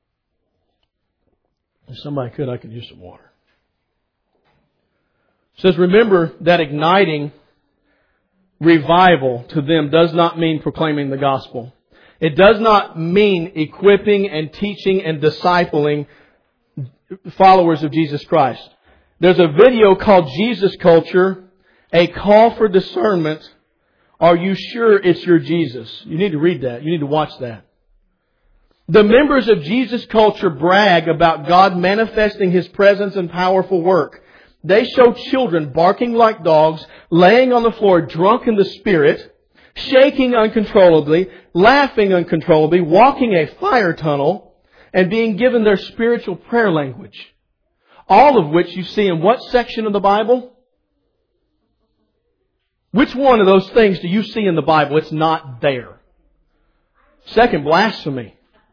If somebody could, I could use some water. It says, remember that igniting revival to them does not mean proclaiming the gospel. It does not mean equipping and teaching and discipling followers of Jesus Christ. There's a video called Jesus Culture, A Call for Discernment. Are you sure it's your Jesus? You need to read that. You need to watch that. The members of Jesus Culture brag about God manifesting His presence and powerful work. They show children barking like dogs, laying on the floor drunk in the spirit, shaking uncontrollably, laughing uncontrollably, walking a fire tunnel, and being given their spiritual prayer language. All of which you see in what section of the Bible? Which one of those things do you see in the Bible? It's not there. Second, blasphemy.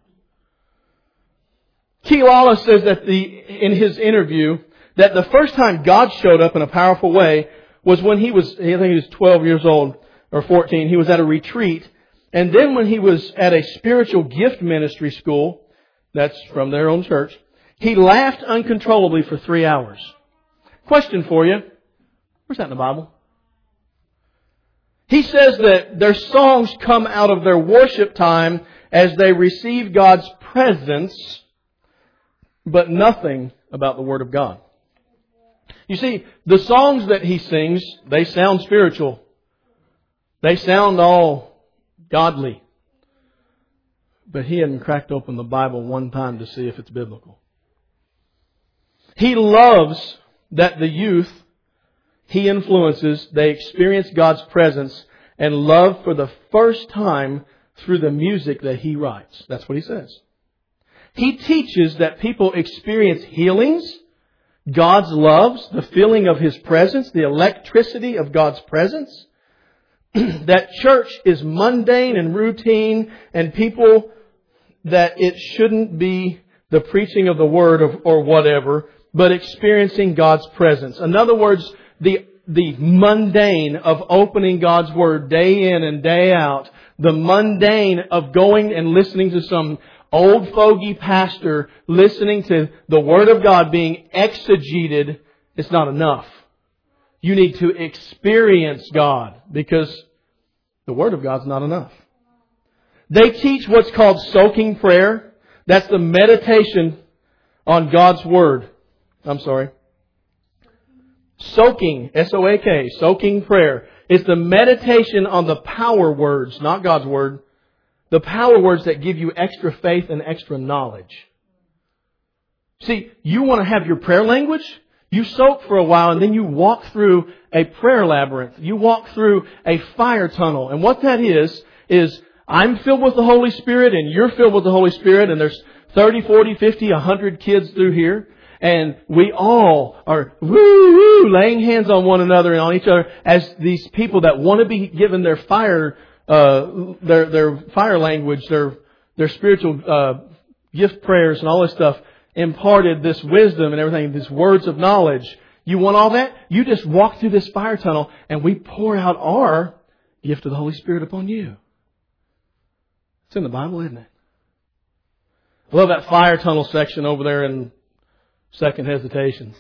Keelala says that in his interview that the first time God showed up in a powerful way was when I think he was 12 years old or 14. He was at a retreat. And then when he was at a spiritual gift ministry school, that's from their own church, he laughed uncontrollably for 3 hours. Question for you. Where's that in the Bible? He says that their songs come out of their worship time as they receive God's presence, but nothing about the Word of God. You see, the songs that he sings, they sound spiritual. They sound all godly. But he hadn't cracked open the Bible one time to see if it's biblical. He loves that the youth he influences, they experience God's presence and love for the first time through the music that he writes. That's what he says. He teaches that people experience healings, God's loves, the feeling of His presence, the electricity of God's presence. That church is mundane and routine, and people that it shouldn't be the preaching of the Word or whatever, but experiencing God's presence. In other words, the mundane of opening God's Word day in and day out, the mundane of going and listening to some old fogey pastor, listening to the Word of God being exegeted, it's not enough. You need to experience God, because the Word of God's not enough. They teach what's called soaking prayer. That's the meditation on God's Word. Soaking, S-O-A-K, soaking prayer. It's the meditation on the power words, not God's Word. The power words that give you extra faith and extra knowledge. See, you want to have your prayer language? You soak for a while and then you walk through a prayer labyrinth. You walk through a fire tunnel. And what that is I'm filled with the Holy Spirit and you're filled with the Holy Spirit, and there's 30, 40, 50, 100 kids through here. And we all are laying hands on one another and on each other as these people that want to be given their fire language, their spiritual gift prayers and all this stuff, imparted this wisdom and everything, these words of knowledge. You want all that? You just walk through this fire tunnel and we pour out our gift of the Holy Spirit upon you. It's in the Bible, isn't it? I love that fire tunnel section over there in Second Hesitations.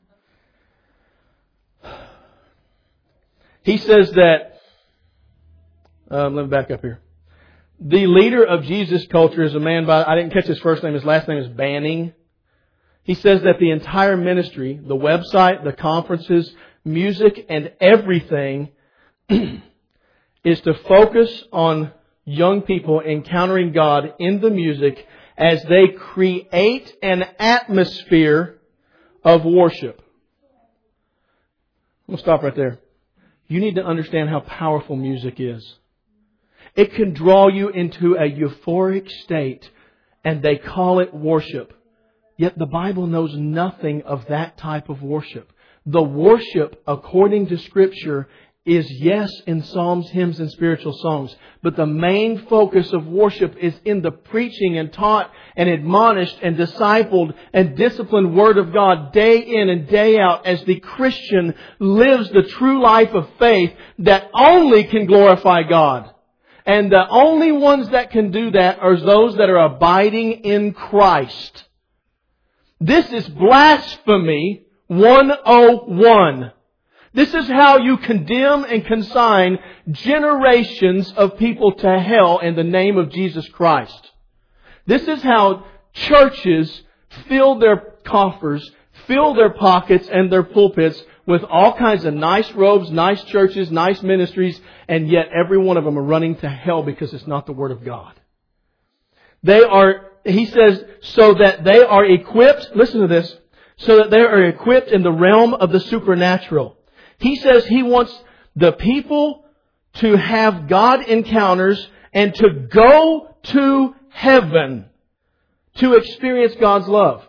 He says that, let me back up here. The leader of Jesus culture is a man by, I didn't catch his first name, his last name is Banning. He says that the entire ministry, the website, the conferences, music, and everything is to focus on young people encountering God in the music as they create an atmosphere of worship. I'm going to stop right there. You need to understand how powerful music is. It can draw you into a euphoric state, and they call it worship. Yet the Bible knows nothing of that type of worship. The worship, according to Scripture, is yes in psalms, hymns, and spiritual songs. But the main focus of worship is in the preaching and taught and admonished and discipled and disciplined Word of God day in and day out as the Christian lives the true life of faith that only can glorify God. And the only ones that can do that are those that are abiding in Christ. This is blasphemy 101. This is how you condemn and consign generations of people to hell in the name of Jesus Christ. This is how churches fill their coffers, fill their pockets and their pulpits with all kinds of nice robes, nice churches, nice ministries, and yet every one of them are running to hell because it's not the Word of God. He says, so that they are equipped, listen to this, so that they are equipped in the realm of the supernatural. He says He wants the people to have God encounters and to go to heaven to experience God's love.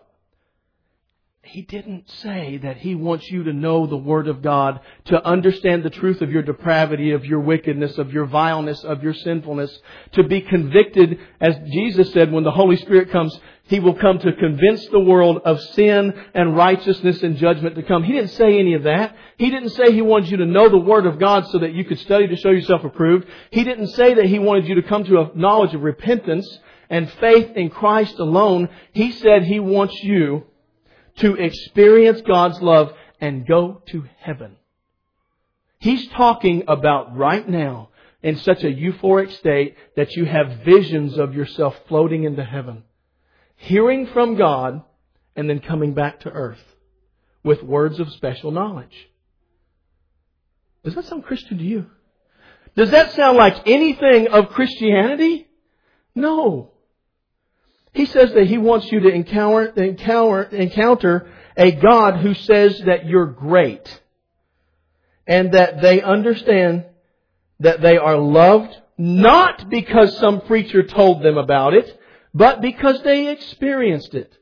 He didn't say that He wants you to know the Word of God, to understand the truth of your depravity, of your wickedness, of your vileness, of your sinfulness, to be convicted, as Jesus said, when the Holy Spirit comes, He will come to convince the world of sin and righteousness and judgment to come. He didn't say any of that. He didn't say He wanted you to know the Word of God so that you could study to show yourself approved. He didn't say that He wanted you to come to a knowledge of repentance and faith in Christ alone. He said He wants you to experience God's love and go to heaven. He's talking about right now in such a euphoric state that you have visions of yourself floating into heaven, hearing from God and then coming back to earth with words of special knowledge. Does that sound Christian to you? Does that sound like anything of Christianity? No. He says that He wants you to encounter a God who says that you're great. And that they understand that they are loved, not because some preacher told them about it, but because they experienced it.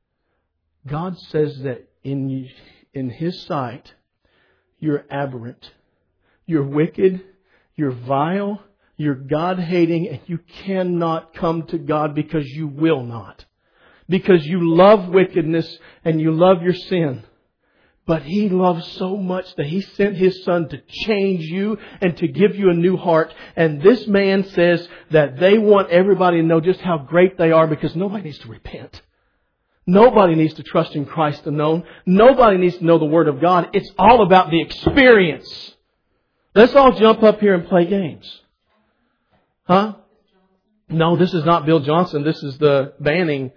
God says that in His sight, you're aberrant, you're wicked, you're vile, you're God-hating, and you cannot come to God because you will not. Because you love wickedness and you love your sin. But He loves so much that He sent His Son to change you and to give you a new heart. And this man says that they want everybody to know just how great they are because nobody needs to repent. Nobody needs to trust in Christ alone. Nobody needs to know the Word of God. It's all about the experience. Let's all jump up here and play games. Huh? No, this is not Bill Johnson. This is the Banning,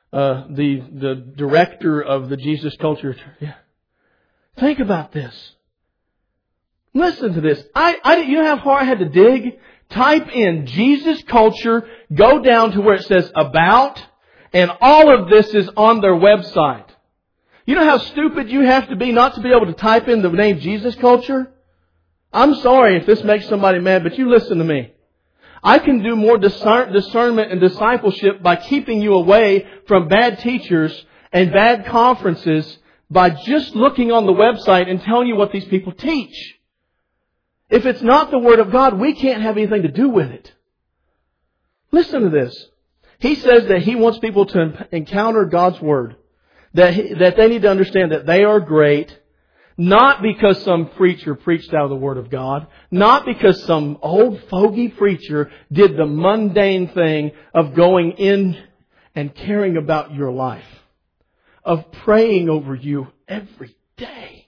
the director of the Jesus Culture. Yeah. Think about this. Listen to this. You know how far I had to dig? Type in Jesus Culture, go down to where it says About, and all of this is on their website. You know how stupid you have to be not to be able to type in the name Jesus Culture? I'm sorry if this makes somebody mad, but you listen to me. I can do more discernment and discipleship by keeping you away from bad teachers and bad conferences by just looking on the website and telling you what these people teach. If it's not the Word of God, we can't have anything to do with it. Listen to this. He says that He wants people to encounter God's Word. That they need to understand that they are great. Not because some preacher preached out of the Word of God. Not because some old fogey preacher did the mundane thing of going in and caring about your life. Of praying over you every day.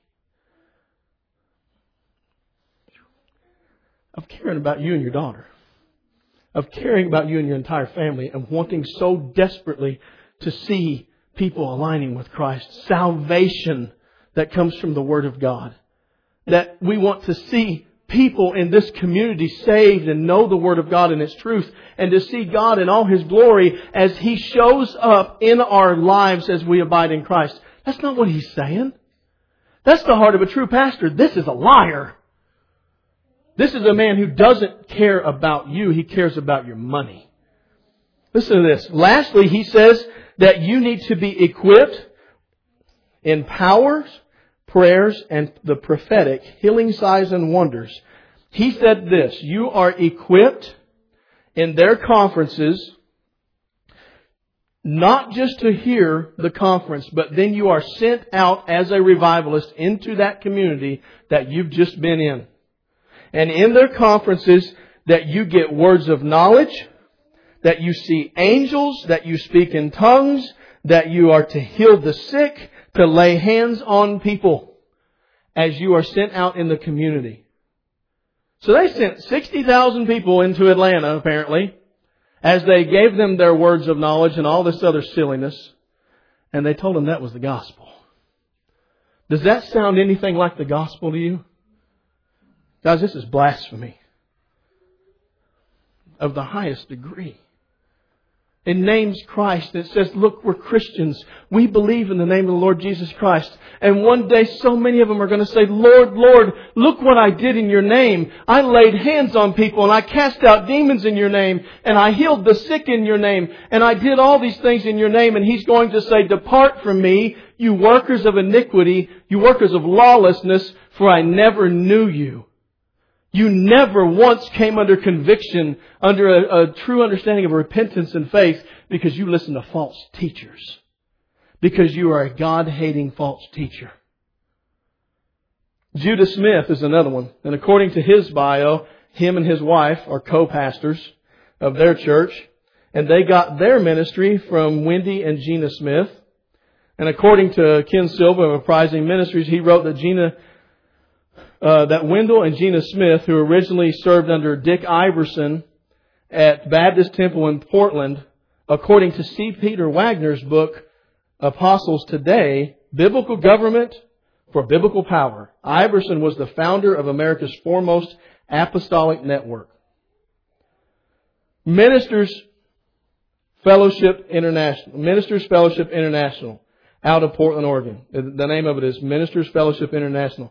Of caring about you and your daughter. Of caring about you and your entire family. And wanting so desperately to see people aligning with Christ. Salvation that comes from the Word of God. That we want to see people in this community saved and know the Word of God and its truth. And to see God in all His glory as He shows up in our lives as we abide in Christ. That's not what He's saying. That's the heart of a true pastor. This is a liar. This is a man who doesn't care about you. He cares about your money. Listen to this. Lastly, he says that you need to be equipped in powers, prayers, and the prophetic, healing signs and wonders. He said this, you are equipped in their conferences, not just to hear the conference, but then you are sent out as a revivalist into that community that you've just been in. And in their conferences, that you get words of knowledge, that you see angels, that you speak in tongues, that you are to heal the sick, to lay hands on people as you are sent out in the community. So they sent 60,000 people into Atlanta, apparently, as they gave them their words of knowledge and all this other silliness. And they told them that was the gospel. Does that sound anything like the gospel to you? Guys, this is blasphemy of the highest degree. It names Christ. It says, look, we're Christians. We believe in the name of the Lord Jesus Christ. And one day so many of them are going to say, Lord, Lord, look what I did in your name. I laid hands on people and I cast out demons in your name and I healed the sick in your name and I did all these things in your name. And He's going to say, depart from me, you workers of iniquity, you workers of lawlessness, for I never knew you. You never once came under conviction, under a true understanding of repentance and faith, because you listen to false teachers. Because you are a God-hating false teacher. Judah Smith is another one. And according to his bio, him and his wife are co-pastors of their church. And they got their ministry from Wendy and Gina Smith. And according to Ken Silva of Uprising Ministries, he wrote that Wendell and Gina Smith, who originally served under Dick Iverson at Baptist Temple in Portland, according to C. Peter Wagner's book, Apostles Today, Biblical Government for Biblical Power. Iverson was the founder of America's foremost apostolic network. Ministers Fellowship International, out of Portland, Oregon. The name of it is Ministers Fellowship International.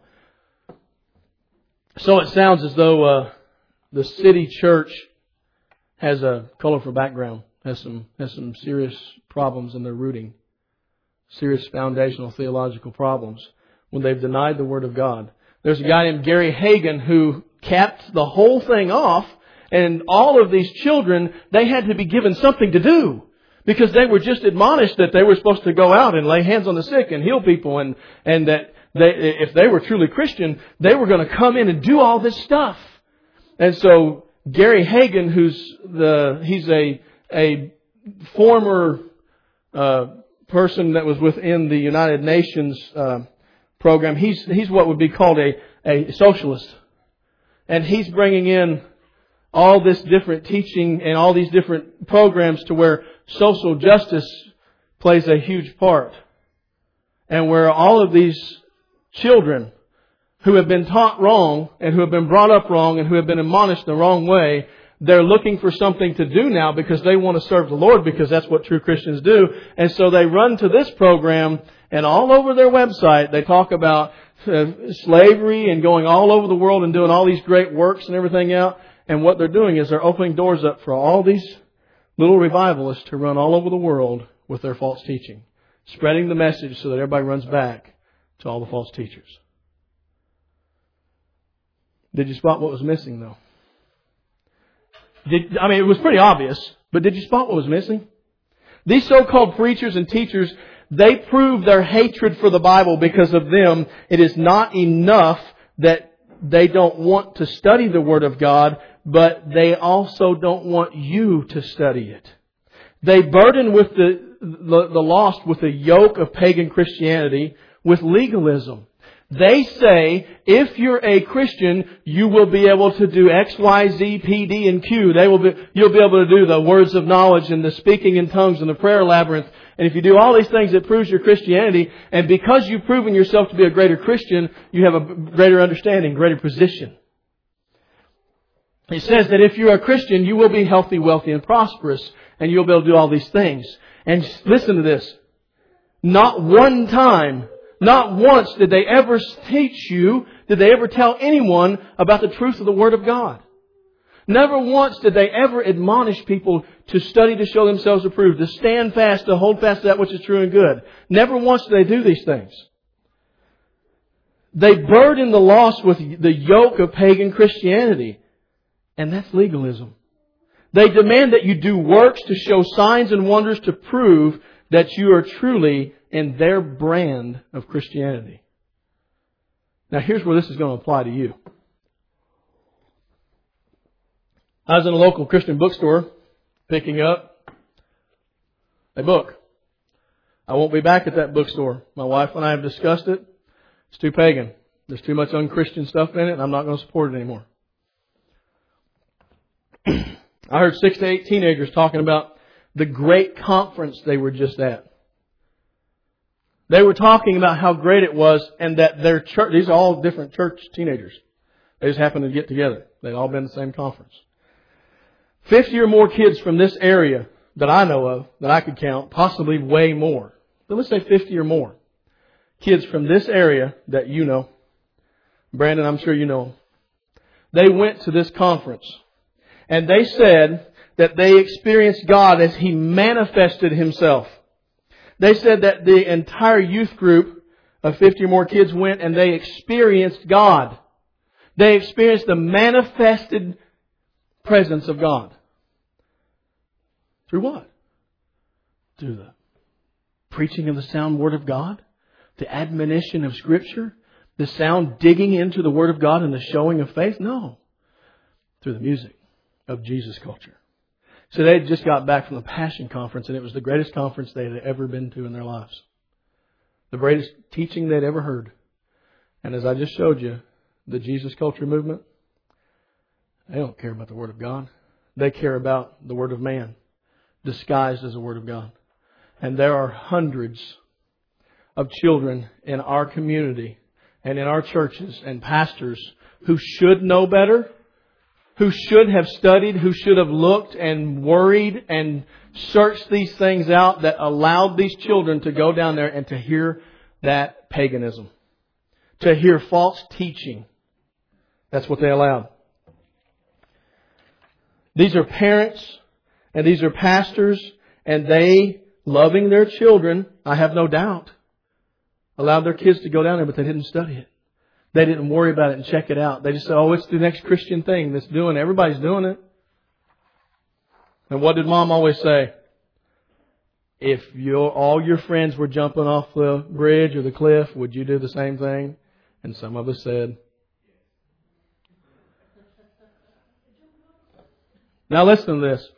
So it sounds as though the city church has a colorful background, has some serious problems in their rooting, serious foundational theological problems when they've denied the Word of God. There's a guy named Gary Hagan who capped the whole thing off, and all of these children, they had to be given something to do because they were just admonished that they were supposed to go out and lay hands on the sick and heal people, and that if they were truly Christian, they were going to come in and do all this stuff. And so Gary Hagan, he's a former person that was within the United Nations program. He's what would be called a socialist, and he's bringing in all this different teaching and all these different programs to where social justice plays a huge part, and where all of these children who have been taught wrong and who have been brought up wrong and who have been admonished the wrong way, they're looking for something to do now because they want to serve the Lord, because that's what true Christians do. And so they run to this program, and all over their website they talk about slavery and going all over the world and doing all these great works and everything else. And what they're doing is they're opening doors up for all these little revivalists to run all over the world with their false teaching, spreading the message so that everybody runs back to all the false teachers. Did you spot what was missing, though? It was pretty obvious, but did you spot what was missing? These so-called preachers and teachers, they prove their hatred for the Bible because of them. It is not enough that they don't want to study the Word of God, but they also don't want you to study it. They burden with the lost with the yoke of pagan Christianity, with legalism. They say, if you're a Christian, you will be able to do X, Y, Z, P, D, and Q. You'll be able to do the words of knowledge and the speaking in tongues and the prayer labyrinth. And if you do all these things, it proves your Christianity. And because you've proven yourself to be a greater Christian, you have a greater understanding, greater position. It says that if you're a Christian, you will be healthy, wealthy, and prosperous. And you'll be able to do all these things. And listen to this. Not one time, not once did they ever teach you, did they ever tell anyone about the truth of the Word of God. Never once did they ever admonish people to study to show themselves approved, to stand fast, to hold fast to that which is true and good. Never once did they do these things. They burden the lost with the yoke of pagan Christianity. And that's legalism. They demand that you do works to show signs and wonders to prove that you are truly in their brand of Christianity. Now here's where this is going to apply to you. I was in a local Christian bookstore picking up a book. I won't be back at that bookstore. My wife and I have discussed it. It's too pagan. There's too much unchristian stuff in it, and I'm not going to support it anymore. I heard 6 to 8 teenagers talking about the great conference they were just at. They were talking about how great it was, and that their church, these are all different church teenagers. They just happened to get together. They'd all been in the same conference. 50 or more kids from this area that I know of, that I could count, possibly way more. But let's say 50 or more. Kids from this area that you know. Brandon, I'm sure you know them. They went to this conference. And they said that they experienced God as He manifested Himself. They said that the entire youth group of 50 or more kids went and they experienced God. They experienced the manifested presence of God. Through what? Through the preaching of the sound Word of God, the admonition of Scripture, the sound digging into the Word of God and the showing of faith? No. Through the music of Jesus culture. So they had just got back from the Passion Conference, and it was the greatest conference they had ever been to in their lives. The greatest teaching they'd ever heard. And as I just showed you, the Jesus culture movement, they don't care about the Word of God. They care about the Word of man, disguised as the Word of God. And there are hundreds of children in our community and in our churches and pastors who should know better, who should have studied, who should have looked and worried and searched these things out, that allowed these children to go down there and to hear that paganism, to hear false teaching. That's what they allowed. These are parents and these are pastors, and they, loving their children, I have no doubt, allowed their kids to go down there, but they didn't study it. They didn't worry about it and check it out. They just said, oh, it's the next Christian thing that's doing it. Everybody's doing it. And what did Mom always say? If all your friends were jumping off the bridge or the cliff, would you do the same thing? And some of us said. Now listen to this.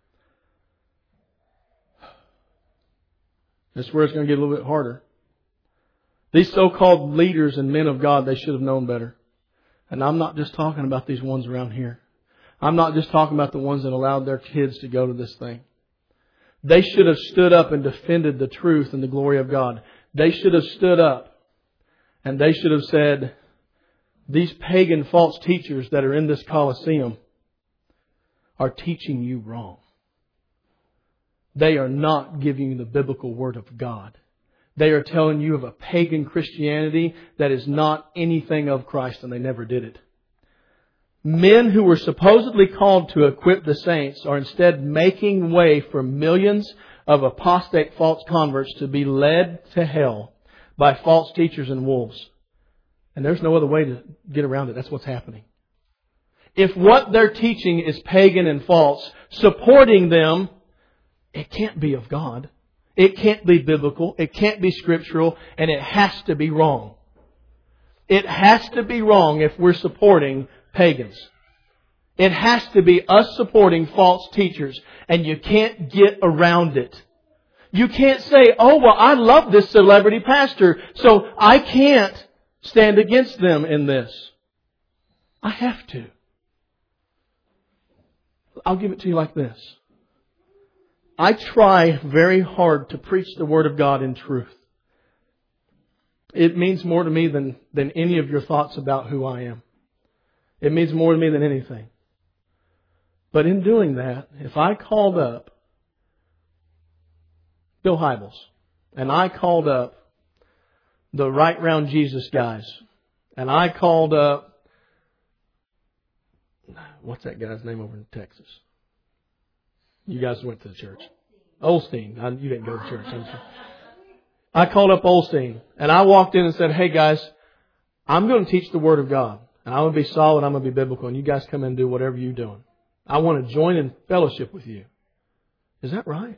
This is where it's going to get a little bit harder. These so-called leaders and men of God, they should have known better. And I'm not just talking about these ones around here. I'm not just talking about the ones that allowed their kids to go to this thing. They should have stood up and defended the truth and the glory of God. They should have stood up and they should have said, these pagan false teachers that are in this Colosseum are teaching you wrong. They are not giving you the biblical Word of God. They are telling you of a pagan Christianity that is not anything of Christ, and they never did it. Men who were supposedly called to equip the saints are instead making way for millions of apostate false converts to be led to hell by false teachers and wolves. And there's no other way to get around it. That's what's happening. If what they're teaching is pagan and false, supporting them, it can't be of God. It can't be biblical. It can't be scriptural. And it has to be wrong. It has to be wrong if we're supporting pagans. It has to be us supporting false teachers. And you can't get around it. You can't say, oh, well, I love this celebrity pastor, so I can't stand against them in this. I have to. I'll give it to you like this. I try very hard to preach the Word of God in truth. It means more to me than any of your thoughts about who I am. It means more to me than anything. But in doing that, if I called up Bill Hybels and I called up the Right Round Jesus guys and I called up, what's that guy's name over in Texas? You guys went to the church. Osteen. You didn't go to church. I called up Osteen and I walked in and said, hey guys, I'm going to teach the Word of God. And I'm going to be solid. I'm going to be biblical. And you guys come in and do whatever you're doing. I want to join in fellowship with you. Is that right?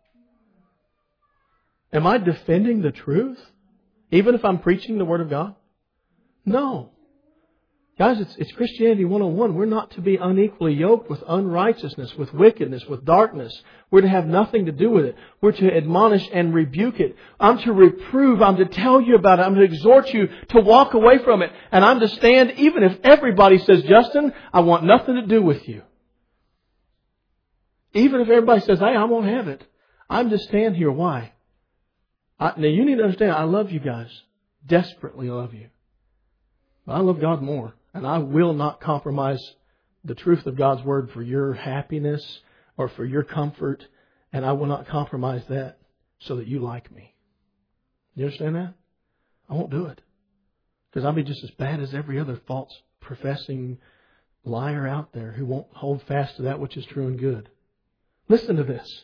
Am I defending the truth? Even if I'm preaching the Word of God? No. Guys, it's Christianity 101. We're not to be unequally yoked with unrighteousness, with wickedness, with darkness. We're to have nothing to do with it. We're to admonish and rebuke it. I'm to reprove. I'm to tell you about it. I'm to exhort you to walk away from it. And I'm to stand even if everybody says, Justin, I want nothing to do with you. Even if everybody says, hey, I won't have it. I'm to stand here. Why? Now you need to understand, I love you guys. Desperately love you. But I love God more. And I will not compromise the truth of God's Word for your happiness or for your comfort. And I will not compromise that so that you like me. You understand that? I won't do it. Because I'll be just as bad as every other false professing liar out there who won't hold fast to that which is true and good. Listen to this.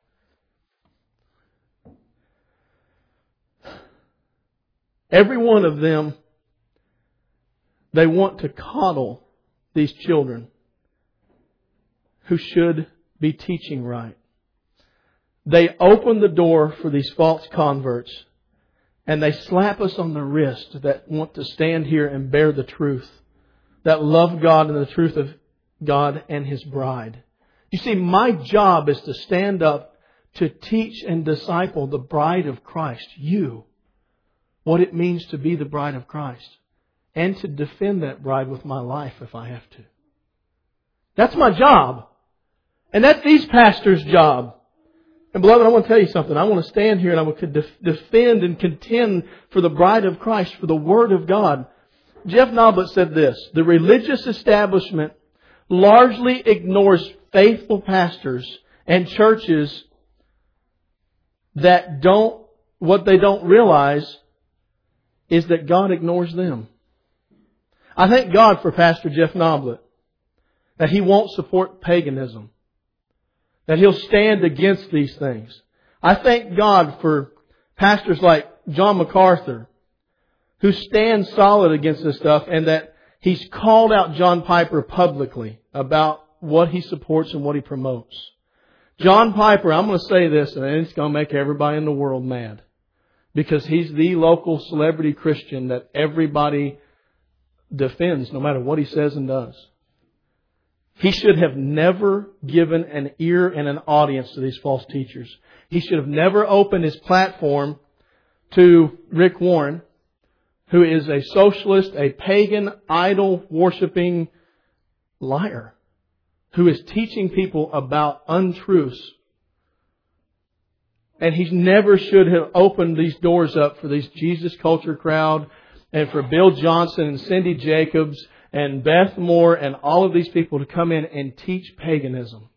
Every one of them, they want to coddle these children who should be teaching right. They open the door for these false converts, and they slap us on the wrist that want to stand here and bear the truth, that love God and the truth of God and His bride. You see, my job is to stand up to teach and disciple the bride of Christ, you, what it means to be the bride of Christ, and to defend that bride with my life if I have to. That's my job. And that's these pastors' job. And beloved, I want to tell you something. I want to stand here and I want to defend and contend for the bride of Christ, for the Word of God. Jeff Noblett said this: the religious establishment largely ignores faithful pastors and churches that what they don't realize is that God ignores them. I thank God for Pastor Jeff Noblett, that he won't support paganism, that he'll stand against these things. I thank God for pastors like John MacArthur, who stand solid against this stuff, and that he's called out John Piper publicly about what he supports and what he promotes. John Piper, I'm going to say this, and it's going to make everybody in the world mad, because he's the local celebrity Christian that everybody defends no matter what he says and does. He should have never given an ear and an audience to these false teachers. He should have never opened his platform to Rick Warren, who is a socialist, a pagan, idol-worshipping liar, who is teaching people about untruths. And he never should have opened these doors up for these Jesus culture crowd, and for Bill Johnson and Cindy Jacobs and Beth Moore and all of these people to come in and teach paganism.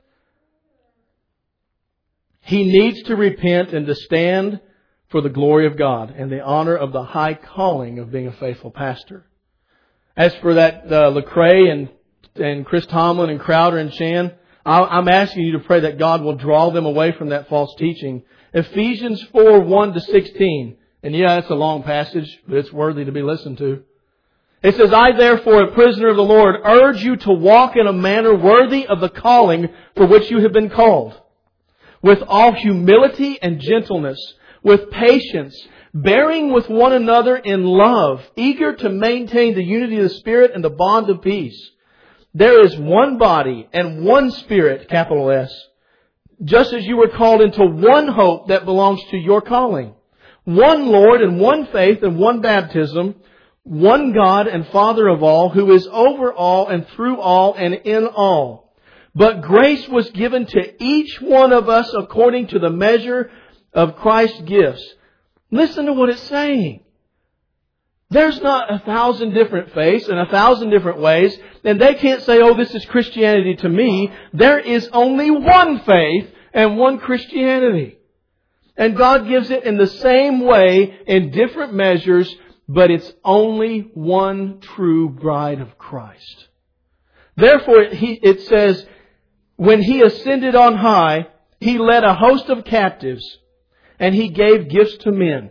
He needs to repent and to stand for the glory of God and the honor of the high calling of being a faithful pastor. As for that Lecrae and Chris Tomlin and Crowder and Chan, I'm asking you to pray that God will draw them away from that false teaching. Ephesians 4, 1-16. And yeah, it's a long passage, but it's worthy to be listened to. It says, I therefore, a prisoner of the Lord, urge you to walk in a manner worthy of the calling for which you have been called, with all humility and gentleness, with patience, bearing with one another in love, eager to maintain the unity of the Spirit and the bond of peace. There is one body and one Spirit, capital S, just as you were called into one hope that belongs to your calling. One Lord and one faith and one baptism, one God and Father of all, who is over all and through all and in all. But grace was given to each one of us according to the measure of Christ's gifts. Listen to what it's saying. There's not 1,000 different faiths and 1,000 different ways, and they can't say, oh, this is Christianity to me. There is only one faith and one Christianity. And God gives it in the same way, in different measures, but it's only one true bride of Christ. Therefore, it says, when He ascended on high, He led a host of captives, and He gave gifts to men.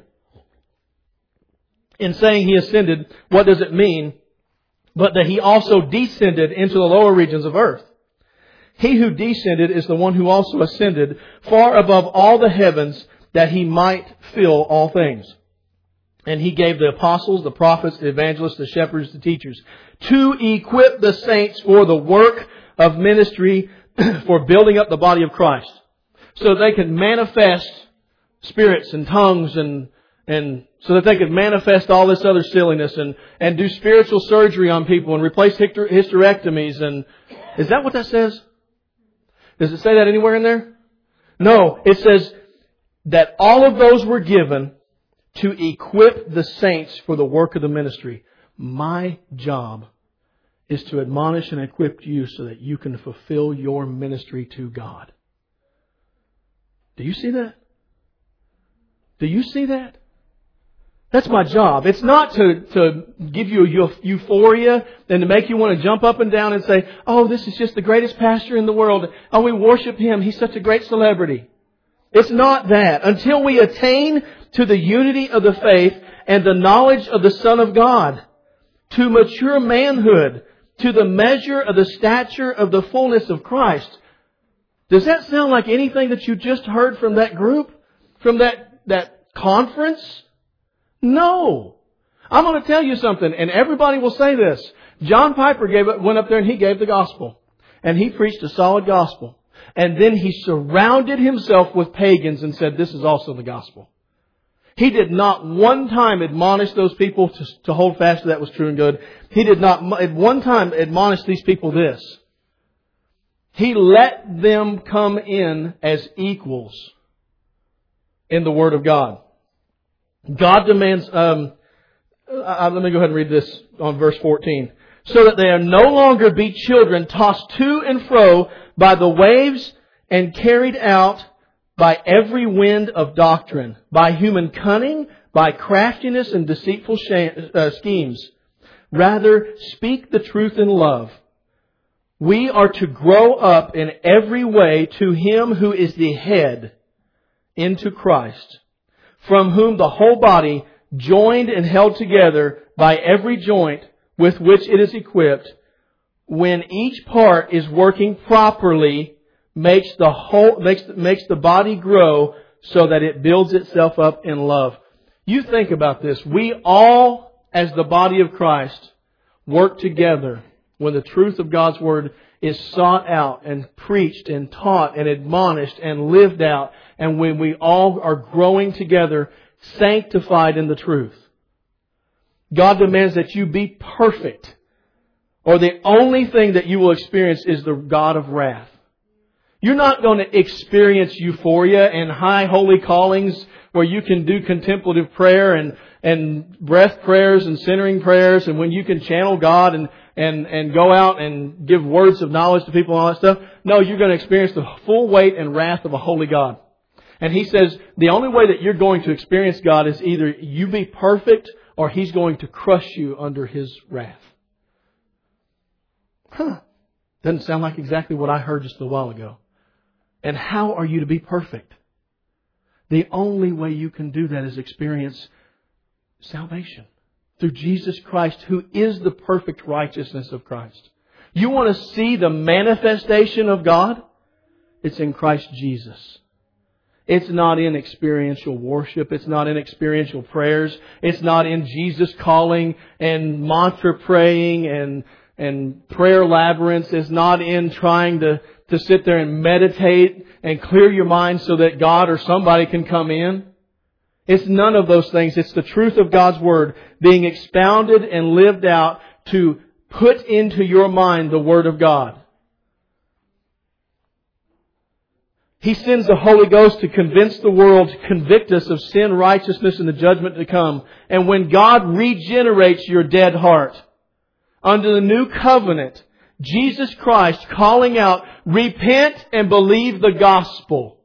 In saying He ascended, what does it mean? But that He also descended into the lower regions of earth. He who descended is the one who also ascended far above all the heavens, that He might fill all things. And He gave the apostles, the prophets, the evangelists, the shepherds, the teachers, to equip the saints for the work of ministry, for building up the body of Christ, so they could manifest spirits and tongues, and so that they could manifest all this other silliness, and do spiritual surgery on people and replace hysterectomies. And is that what that says? Does it say that anywhere in there? No, it says that all of those were given to equip the saints for the work of the ministry. My job is to admonish and equip you so that you can fulfill your ministry to God. Do you see that? Do you see that? That's my job. It's not to give you euphoria and to make you want to jump up and down and say, oh, this is just the greatest pastor in the world. Oh, we worship him. He's such a great celebrity. It's not that. Until we attain to the unity of the faith and the knowledge of the Son of God, to mature manhood, to the measure of the stature of the fullness of Christ. Does that sound like anything that you just heard from that group? From that conference? No. I'm going to tell you something, and everybody will say this. John Piper went up there and he gave the gospel. And he preached a solid gospel. And then he surrounded himself with pagans and said, this is also the gospel. He did not one time admonish those people to hold fast to that was true and good. He did not at one time admonish these people this. He let them come in as equals in the Word of God. God demands, let me go ahead and read this on verse 14. So that they are no longer be children tossed to and fro by the waves and carried out by every wind of doctrine, by human cunning, by craftiness and deceitful schemes. Rather, speak the truth in love. We are to grow up in every way to Him who is the head, into Christ, from whom the whole body, joined and held together by every joint with which it is equipped, when each part is working properly, makes the body grow so that it builds itself up in love. You think about this. We all, as the body of Christ, work together when the truth of God's Word is sought out and preached and taught and admonished and lived out, and when we all are growing together, sanctified in the truth. God demands that you be perfect, or the only thing that you will experience is the God of wrath. You're not going to experience euphoria and high holy callings where you can do contemplative prayer and breath prayers and centering prayers, and when you can channel God and go out and give words of knowledge to people and all that stuff. No, you're going to experience the full weight and wrath of a holy God. And He says the only way that you're going to experience God is either you be perfect or He's going to crush you under His wrath. Doesn't sound like exactly what I heard just a while ago. And how are you to be perfect? The only way you can do that is experience salvation through Jesus Christ, who is the perfect righteousness of Christ. You want to see the manifestation of God? It's in Christ Jesus. It's not in experiential worship. It's not in experiential prayers. It's not in Jesus calling and mantra praying and prayer labyrinths. It's not in trying to sit there and meditate and clear your mind so that God or somebody can come in. It's none of those things. It's the truth of God's Word being expounded and lived out to put into your mind the Word of God. He sends the Holy Ghost to convince the world, to convict us of sin, righteousness, and the judgment to come. And when God regenerates your dead heart, under the new covenant, Jesus Christ calling out, repent and believe the gospel.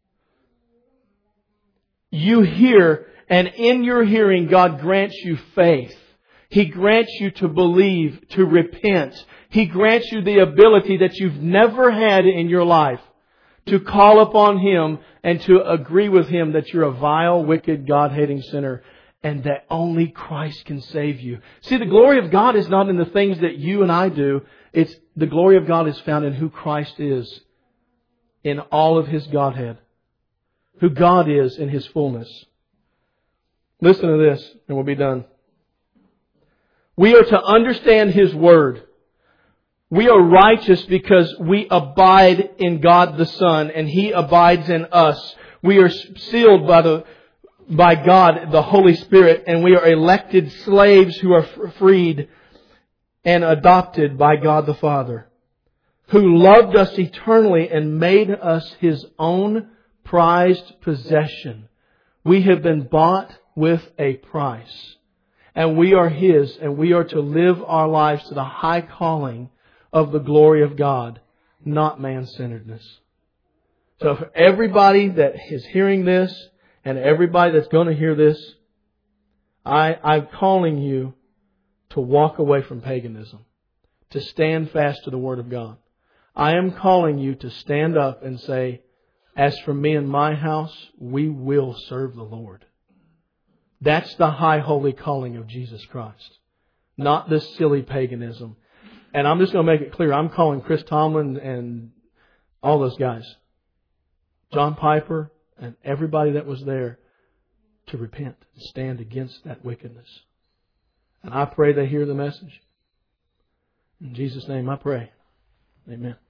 You hear, and in your hearing, God grants you faith. He grants you to believe, to repent. He grants you the ability that you've never had in your life to call upon Him and to agree with Him that you're a vile, wicked, God-hating sinner and that only Christ can save you. See, the glory of God is not in the things that you and I do. It's the glory of God is found in who Christ is in all of His Godhead. Who God is in His fullness. Listen to this and we'll be done. We are to understand His Word. We are righteous because we abide in God the Son and He abides in us. We are sealed by God, the Holy Spirit, and we are elected slaves who are freed and adopted by God the Father, who loved us eternally and made us His own prized possession. We have been bought with a price. And we are His, and we are to live our lives to the high calling of the glory of God, not man-centeredness. So for everybody that is hearing this and everybody that's going to hear this, I'm calling you to walk away from paganism, to stand fast to the Word of God. I am calling you to stand up and say, as for me and my house, we will serve the Lord. That's the high holy calling of Jesus Christ. Not this silly paganism. And I'm just going to make it clear. I'm calling Chris Tomlin and all those guys, John Piper and everybody that was there, to repent and stand against that wickedness. And I pray they hear the message. In Jesus' name I pray. Amen.